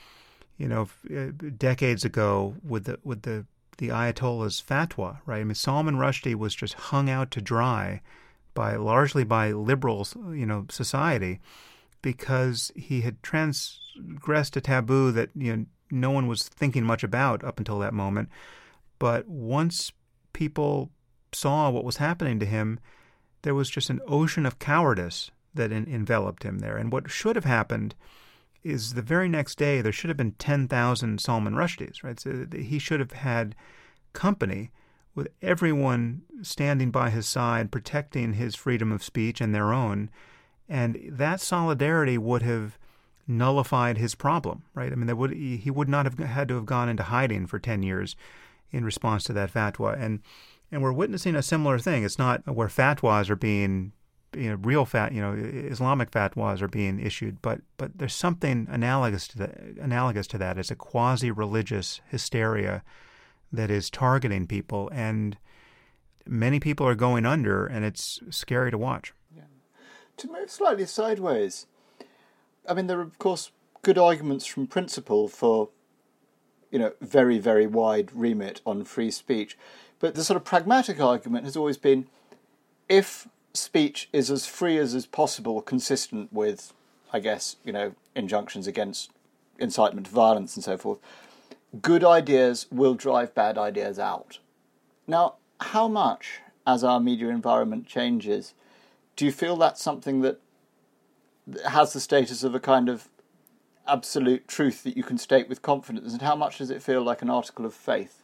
Speaker 3: you know, decades ago with the with the, the Ayatollah's fatwa, right? I mean, Salman Rushdie was just hung out to dry by largely by liberals, you know, society, because he had transgressed a taboo that, you know, no one was thinking much about up until that moment. But once people saw what was happening to him, there was just an ocean of cowardice that in, enveloped him there. And what should have happened is the very next day there should have been ten thousand Salman Rushdies, right? So he should have had company with everyone standing by his side, protecting his freedom of speech and their own. And that solidarity would have nullified his problem, right? I mean, there would he would not have had to have gone into hiding for ten years in response to that fatwa. And and we're witnessing a similar thing. It's not where fatwas are being, you know, real fat, you know, Islamic fatwas are being issued, but but there's something analogous to that. Analogous to that. It's a quasi-religious hysteria that is targeting people, and many people are going under, and it's scary to watch.
Speaker 2: Yeah. To move slightly sideways, I mean, there are of course good arguments from principle for, you know, very very wide remit on free speech, but the sort of pragmatic argument has always been, if speech is as free as is possible, consistent with, I guess, you know, injunctions against incitement to violence and so forth, good ideas will drive bad ideas out. Now, how much, as our media environment changes, do you feel that's something that has the status of a kind of absolute truth that you can state with confidence, and how much does it feel like an article of faith?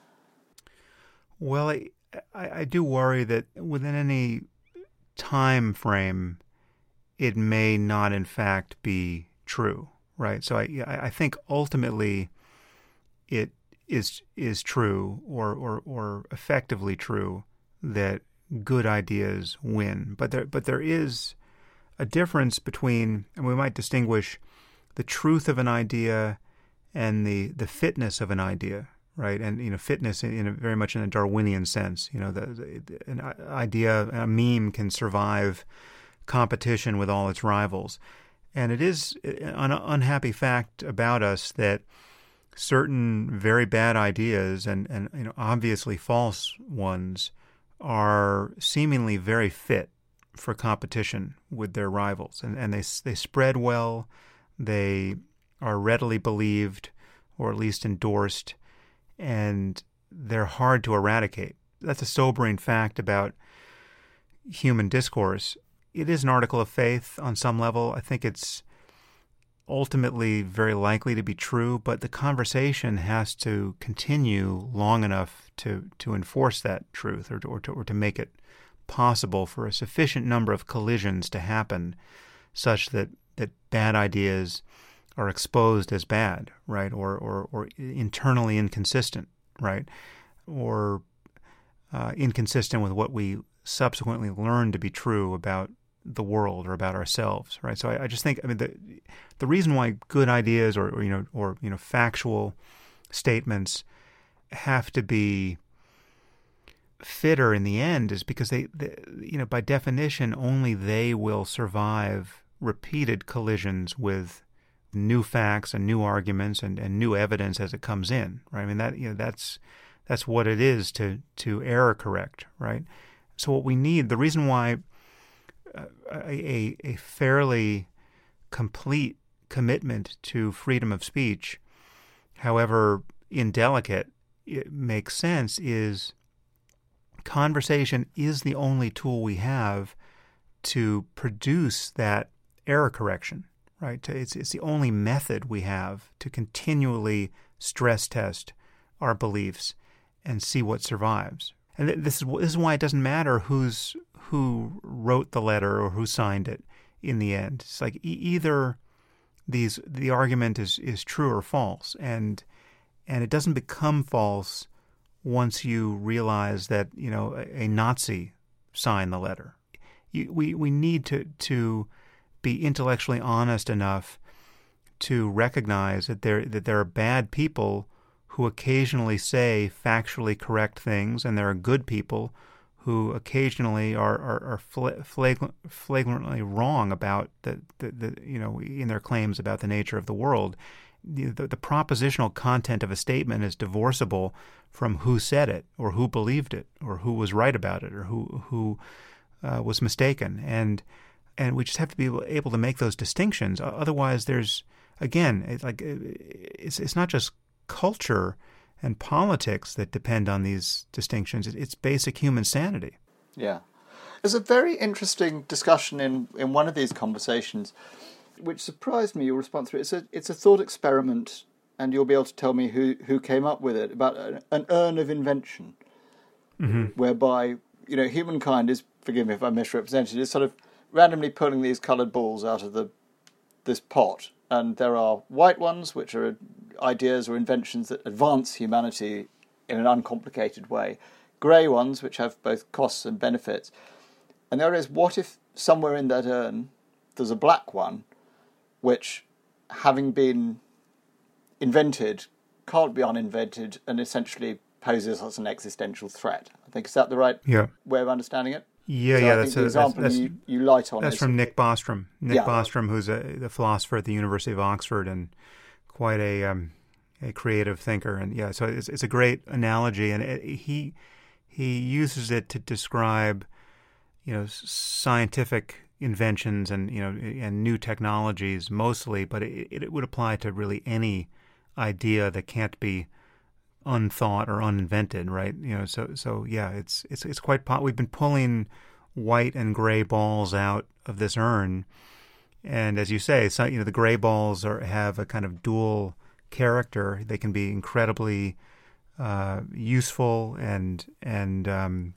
Speaker 3: Well, I, I, I do worry that within any time frame, it may not in fact be true, right? So I, I think ultimately it is is true or, or, or effectively true that good ideas win. But there but there is a difference between, and we might distinguish the truth of an idea and the, the fitness of an idea, right? And, you know, fitness in, in a, very much in a Darwinian sense. You know, the, the, an idea, a meme can survive competition with all its rivals. And it is an unhappy fact about us that certain very bad ideas and, and you know, obviously false ones are seemingly very fit for competition with their rivals. And, and they they spread well, they are readily believed, or at least endorsed, and they're hard to eradicate. That's a sobering fact about human discourse. It is an article of faith on some level. I think it's ultimately very likely to be true, but the conversation has to continue long enough to, to enforce that truth, or to, or to or to make it possible for a sufficient number of collisions to happen such that, that bad ideas are exposed as bad, right, or or, or internally inconsistent, right, or uh, inconsistent with what we subsequently learn to be true about the world or about ourselves, right? So I, I just think, I mean, the the reason why good ideas or, or you know or you know factual statements have to be fitter in the end is because they, they you know by definition only they will survive repeated collisions with new facts and new arguments and, and new evidence as it comes in, right? I mean, that you know that's that's what it is to to error correct, right? So what we need, the reason why a, a fairly complete commitment to freedom of speech, however indelicate it makes sense, is conversation is the only tool we have to produce that error correction, right? It's, it's the only method we have to continually stress test our beliefs and see what survives. And this is this is why it doesn't matter who's who wrote the letter or who signed it in the end. It's like e- either these the argument is, is true or false, and and it doesn't become false once you realize that, you know, a, a Nazi signed the letter. You, we we need to to be intellectually honest enough to recognize that there that there are bad people who occasionally say factually correct things, and there are good people who occasionally are are, are flag, flagrantly wrong about the, the, the you know in their claims about the nature of the world. The, the, the propositional content of a statement is divorceable from who said it, or who believed it, or who was right about it, or who who uh, was mistaken, and and we just have to be able, able to make those distinctions. Otherwise, there's again, it's like it's it's not just culture and politics that depend on these distinctions. It's basic human sanity.
Speaker 2: Yeah. There's a very interesting discussion in, in one of these conversations, which surprised me, your response to it. It's a, it's a thought experiment, and you'll be able to tell me who, who came up with it, about an, an urn of invention, mm-hmm. whereby, you know, humankind is, forgive me if I'm misrepresented, is sort of randomly pulling these coloured balls out of the this pot. And there are white ones, which are ideas or inventions that advance humanity in an uncomplicated way. Grey ones, which have both costs and benefits. And there is, what if somewhere in that urn there's a black one, which, having been invented, can't be uninvented and essentially poses as an existential threat. I think, is that the right
Speaker 3: yeah.
Speaker 2: way of understanding it?
Speaker 3: Yeah,
Speaker 2: so
Speaker 3: yeah,
Speaker 2: I
Speaker 3: that's
Speaker 2: think the
Speaker 3: a,
Speaker 2: example
Speaker 3: that's,
Speaker 2: you, you light on.
Speaker 3: That's
Speaker 2: is,
Speaker 3: from Nick Bostrom. Nick
Speaker 2: yeah.
Speaker 3: Bostrom, who's a, a philosopher at the University of Oxford and quite a um, a creative thinker. And yeah, so it's it's a great analogy, and it, he he uses it to describe, you know, scientific inventions and you know and new technologies mostly, but it, it would apply to really any idea that can't be unthought or uninvented, right? You know, so so yeah, it's it's it's quite. Po- we've been pulling white and gray balls out of this urn, and as you say, so, you know, the gray balls are have a kind of dual character. They can be incredibly uh, useful and and um,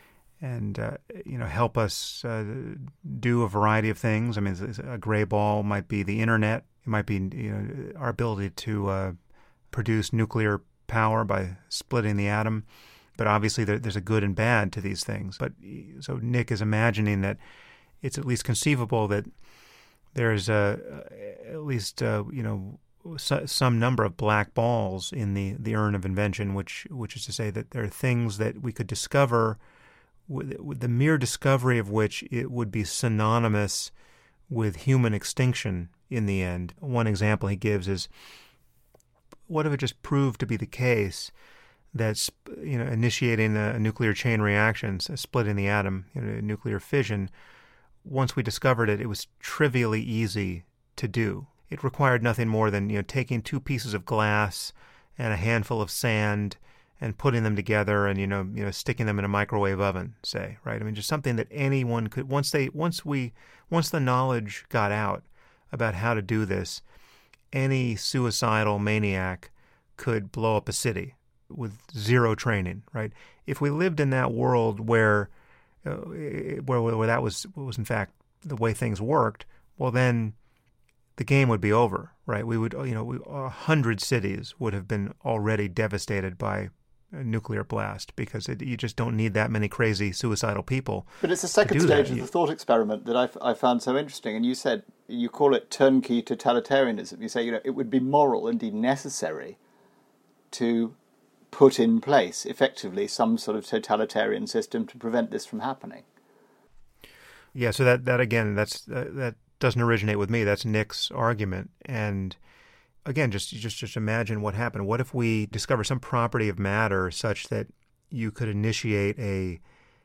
Speaker 3: and uh, you know help us uh, do a variety of things. I mean, a gray ball might be the internet. It might be you know our ability to uh, produce nuclear power by splitting the atom, but obviously there, there's a good and bad to these things. But so Nick is imagining that it's at least conceivable that there's a, at least uh, you know so, some number of black balls in the, the urn of invention, which which is to say that there are things that we could discover, with, with the mere discovery of which it would be synonymous with human extinction in the end. One example he gives is, what if it just proved to be the case that, you know, initiating a, a nuclear chain reaction, splitting the atom, you know, nuclear fission, once we discovered it, it was trivially easy to do. It required nothing more than, you know, taking two pieces of glass and a handful of sand and putting them together and, you know, you know, sticking them in a microwave oven, say, right? I mean, just something that anyone could, once they, once we, once the knowledge got out about how to do this, any suicidal maniac could blow up a city with zero training, right? If we lived in that world where, uh, where, where that was was in fact the way things worked, well then, the game would be over, right? We would, you know, a hundred cities would have been already devastated by a nuclear blast because it, you just don't need that many crazy suicidal people.
Speaker 2: But it's the second stage that. of the thought experiment that I, I found so interesting. And you said you call it turnkey totalitarianism. You say, you know, it would be moral, indeed necessary, to put in place effectively some sort of totalitarian system to prevent this from happening.
Speaker 3: Yeah. So that that again, that's uh, that doesn't originate with me. That's Nick's argument. And again, just just just imagine what happened. What if we discover some property of matter such that you could initiate a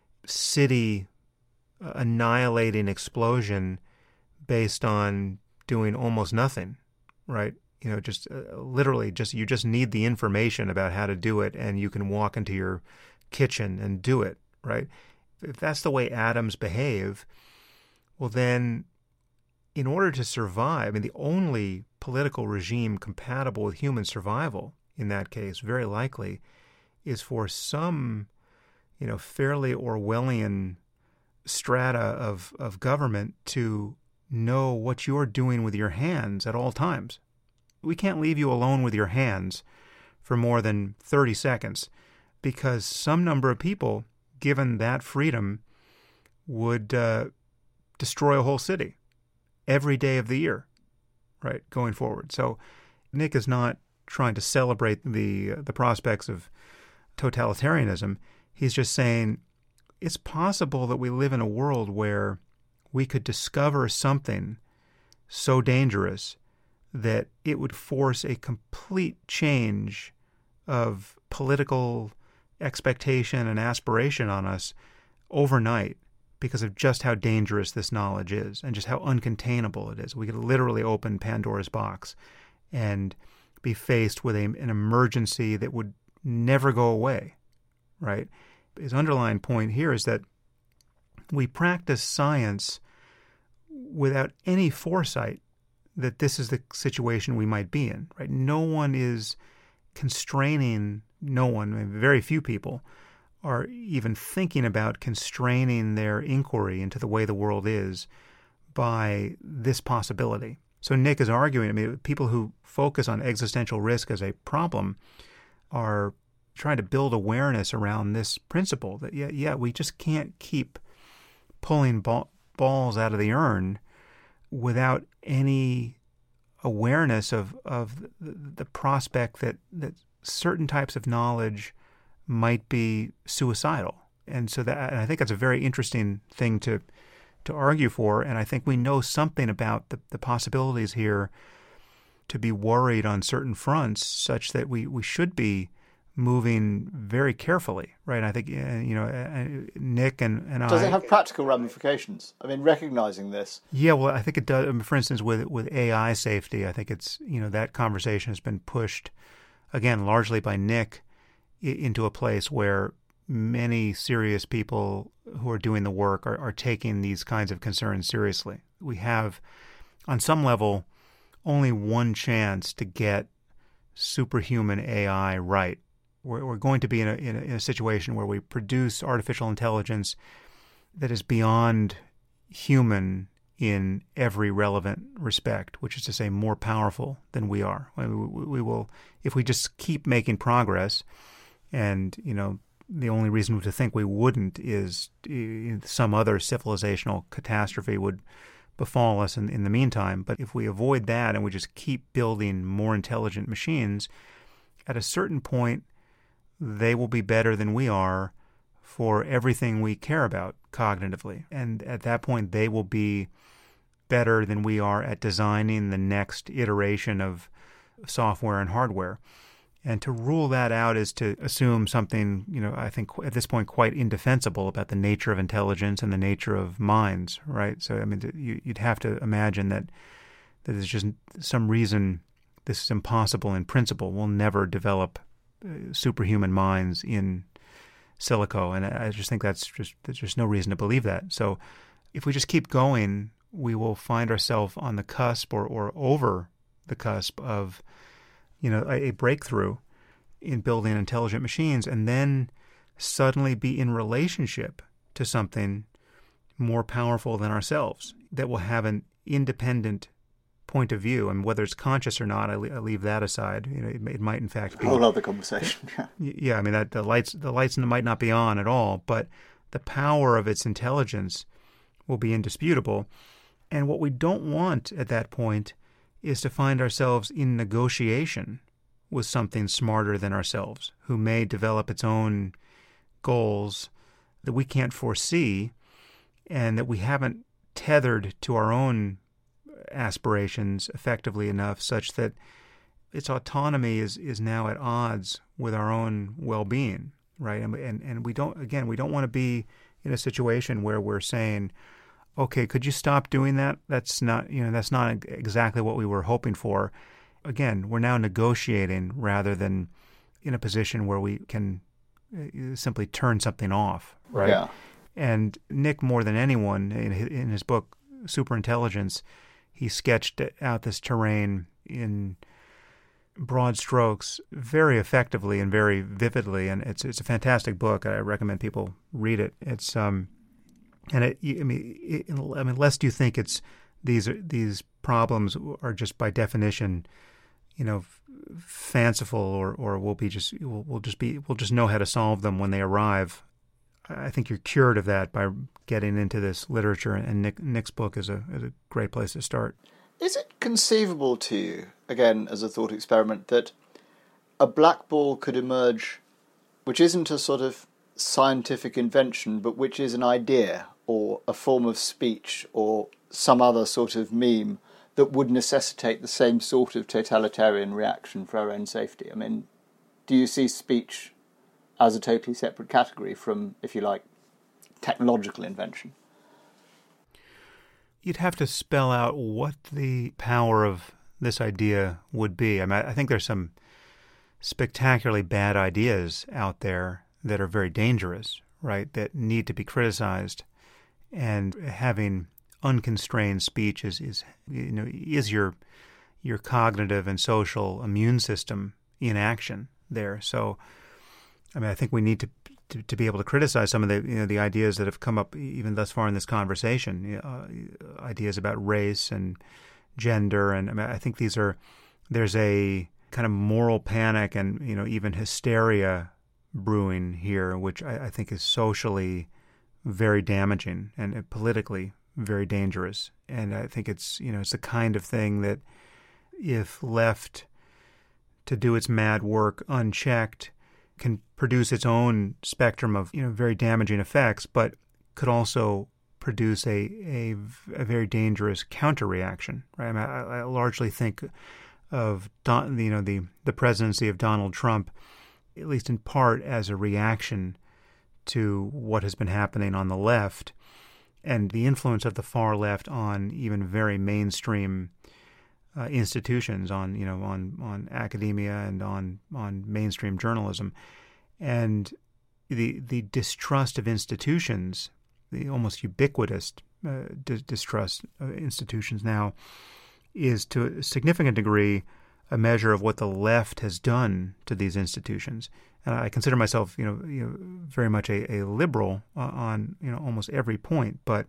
Speaker 3: city annihilating explosion based on doing almost nothing, right? You know, just uh, literally just you just need the information about how to do it, and you can walk into your kitchen and do it, right? If that's the way atoms behave, well then, in order to survive, I mean, the only political regime compatible with human survival in that case, very likely, is for some, you know, fairly Orwellian strata of, of government to know what you're doing with your hands at all times. We can't leave you alone with your hands for more than thirty seconds because some number of people, given that freedom, would uh, destroy a whole city every day of the year, right, going forward. So Nick is not trying to celebrate the uh, the prospects of totalitarianism. He's just saying it's possible that we live in a world where we could discover something so dangerous that it would force a complete change of political expectation and aspiration on us overnight because of just how dangerous this knowledge is and just how uncontainable it is. We could literally open Pandora's box and be faced with a, an emergency that would never go away, right? His underlying point here is that we practice science without any foresight that this is the situation we might be in, right? No one is constraining, no one, I mean, very few people are even thinking about constraining their inquiry into the way the world is by this possibility. So Nick is arguing, I mean, people who focus on existential risk as a problem are trying to build awareness around this principle that, yeah, yeah, we just can't keep pulling ball, balls out of the urn without any awareness of, of the, the prospect that, that certain types of knowledge might be suicidal. And so that, and I think that's a very interesting thing to to argue for, and I think we know something about the, the possibilities here to be worried on certain fronts such that we, we should be moving very carefully, right? I think, you know, Nick and, and I...
Speaker 2: Does it have practical ramifications? I mean, recognizing this.
Speaker 3: Yeah, well, I think it does. I mean, for instance, with with A I safety, I think it's, you know, that conversation has been pushed, again, largely by Nick, into a place where many serious people who are doing the work are, are taking these kinds of concerns seriously. We have, on some level, only one chance to get superhuman A I right. We're, we're going to be in a, in a in a situation where we produce artificial intelligence that is beyond human in every relevant respect, which is to say more powerful than we are. We, we, we will, if we just keep making progress, and, you know, the only reason to think we wouldn't is some other civilizational catastrophe would befall us in, in the meantime. But if we avoid that and we just keep building more intelligent machines, at a certain point, they will be better than we are for everything we care about cognitively. And at that point, they will be better than we are at designing the next iteration of software and hardware. And to rule that out is to assume something, you know, I think at this point quite indefensible about the nature of intelligence and the nature of minds, right? So, I mean, you'd have to imagine that, that there's just some reason this is impossible in principle. We'll never develop uh, superhuman minds in silico, and I just think that's just there's just no reason to believe that. So if we just keep going, we will find ourselves on the cusp or, or over the cusp of, you know, a, a breakthrough in building intelligent machines, and then suddenly be in relationship to something more powerful than ourselves that will have an independent point of view. And whether it's conscious or not, I, I leave that aside. You know, it, it might in fact be
Speaker 2: a whole other conversation.
Speaker 3: Yeah, I mean that the lights the lights might not be on at all, but the power of its intelligence will be indisputable. And what we don't want at that point is to find ourselves in negotiation with something smarter than ourselves, who may develop its own goals that we can't foresee and that we haven't tethered to our own aspirations effectively enough such that its autonomy is, is now at odds with our own well-being, right? And, and and we don't, again, we don't want to be in a situation where we're saying, okay, could you stop doing that? That's not, you know, that's not exactly what we were hoping for. Again, we're now negotiating rather than in a position where we can simply turn something off, right?
Speaker 2: Yeah.
Speaker 3: And Nick, more than anyone, in his, in his book Superintelligence, he sketched out this terrain in broad strokes very effectively and very vividly, and it's it's a fantastic book. I recommend people read it. It's um, and it I mean it, I mean lest you think it's these these problems are just by definition, you know, fanciful or or will be just we'll, we'll just be we'll just know how to solve them when they arrive. I think you're cured of that by getting into this literature, and Nick, Nick's book is a is a great place to start.
Speaker 2: Is it conceivable to you, again as a thought experiment, that a black ball could emerge which isn't a sort of scientific invention, but which is an idea or a form of speech or some other sort of meme that would necessitate the same sort of totalitarian reaction for our own safety? I mean, do you see speech as a totally separate category from, if you like, technological invention?
Speaker 3: You'd have to spell out what the power of this idea would be. I mean, I think there's some spectacularly bad ideas out there that are very dangerous, right, that need to be criticized. And having unconstrained speech is, is you know, is your your cognitive and social immune system in action there. So, I mean, I think we need to, to to be able to criticize some of the you know the ideas that have come up even thus far in this conversation, uh, ideas about race and gender, and I mean, I think these are there's a kind of moral panic and you know even hysteria brewing here, which I, I think is socially very damaging and politically very dangerous. And I think it's you know it's the kind of thing that if left to do its mad work unchecked, can produce its own spectrum of you know very damaging effects, but could also produce a a, a very dangerous counter-reaction. Right? I, mean, I, I largely think of Don, you know the the presidency of Donald Trump, at least in part, as a reaction to what has been happening on the left and the influence of the far left on even very mainstream Uh, institutions, on you know on on academia and on on mainstream journalism, and the the distrust of institutions, the almost ubiquitous uh, di- distrust of institutions now, is to a significant degree a measure of what the left has done to these institutions. And I consider myself you know you know very much a, a liberal uh, on you know almost every point, but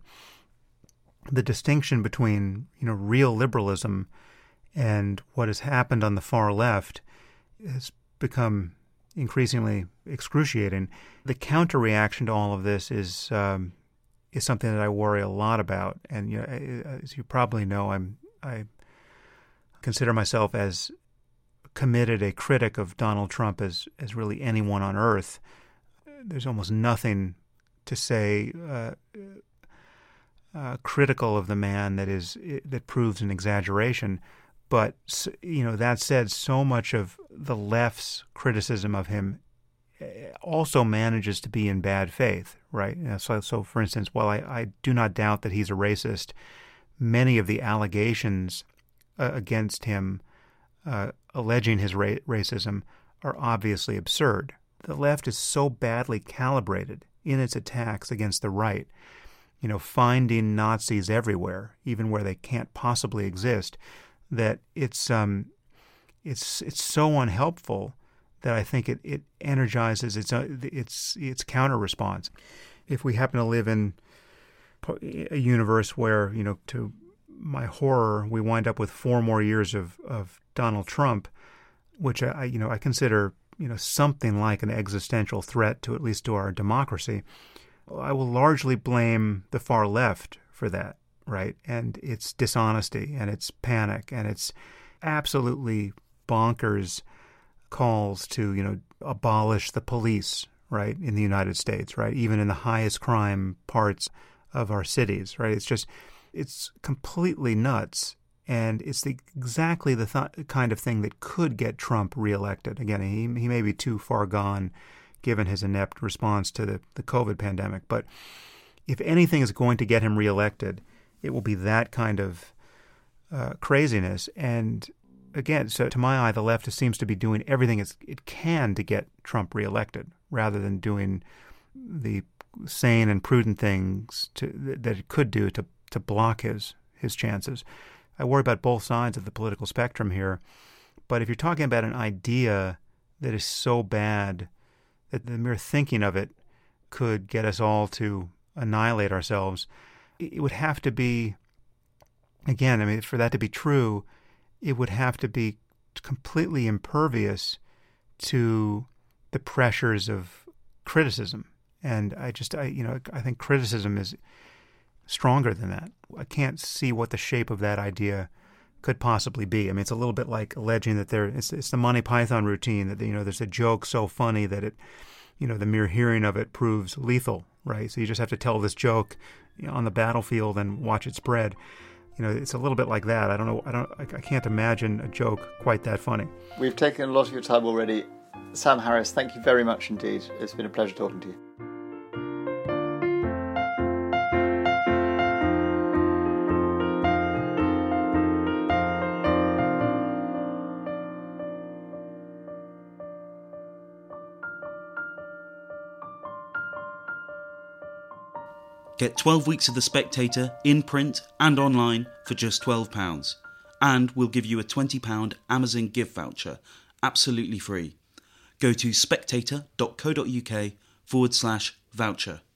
Speaker 3: the distinction between you know real liberalism and what has happened on the far left has become increasingly excruciating. The counter-reaction to all of this is um, is something that I worry a lot about. And you know, as you probably know, I'm I consider myself as committed a critic of Donald Trump as as really anyone on earth. There's almost nothing to say uh, uh, critical of the man that is that proves an exaggeration. But, you know, that said, so much of the left's criticism of him also manages to be in bad faith, right? You know, so, so, for instance, while I, I do not doubt that he's a racist, many of the allegations uh, against him uh, alleging his ra- racism are obviously absurd. The left is so badly calibrated in its attacks against the right, you know, finding Nazis everywhere, even where they can't possibly exist, that it's um, it's it's so unhelpful that I think it, it energizes its its its counter response. If we happen to live in a universe where, you know, to my horror, we wind up with four more years of, of Donald Trump, which I you know I consider you know something like an existential threat to at least to our democracy, I will largely blame the far left for that. Right, and it's dishonesty, and it's panic, and it's absolutely bonkers calls to you know abolish the police, right, in the United States, right, even in the highest crime parts of our cities, right. It's just, it's completely nuts, and it's the, exactly the th- kind of thing that could get Trump reelected. Again, he he may be too far gone, given his inept response to the the COVID pandemic, but if anything is going to get him reelected, it will be that kind of uh, craziness. And again, so to my eye, the left seems to be doing everything it can to get Trump reelected, rather than doing the sane and prudent things to, that it could do to, to block his his chances. I worry about both sides of the political spectrum here, But if you're talking about an idea that is so bad that the mere thinking of it could get us all to annihilate ourselves, it would have to be, again, I mean, for that to be true, it would have to be completely impervious to the pressures of criticism. And I just, I, you know, I think criticism is stronger than that. I can't see what the shape of that idea could possibly be. I mean, it's a little bit like alleging that there, it's, it's the Monty Python routine that, you know, there's a joke so funny that it, you know, the mere hearing of it proves lethal, right? So you just have to tell this joke, you know, on the battlefield and watch it spread. You know, it's a little bit like that. I don't know. I don't. I, I can't imagine a joke quite that funny.
Speaker 2: We've taken a lot of your time already. Sam Harris, thank you very much indeed. It's been a pleasure talking to you.
Speaker 1: Get twelve weeks of The Spectator in print and online for just twelve pounds. And we'll give you a twenty pounds Amazon gift voucher, absolutely free. Go to spectator.co.uk forward slash voucher.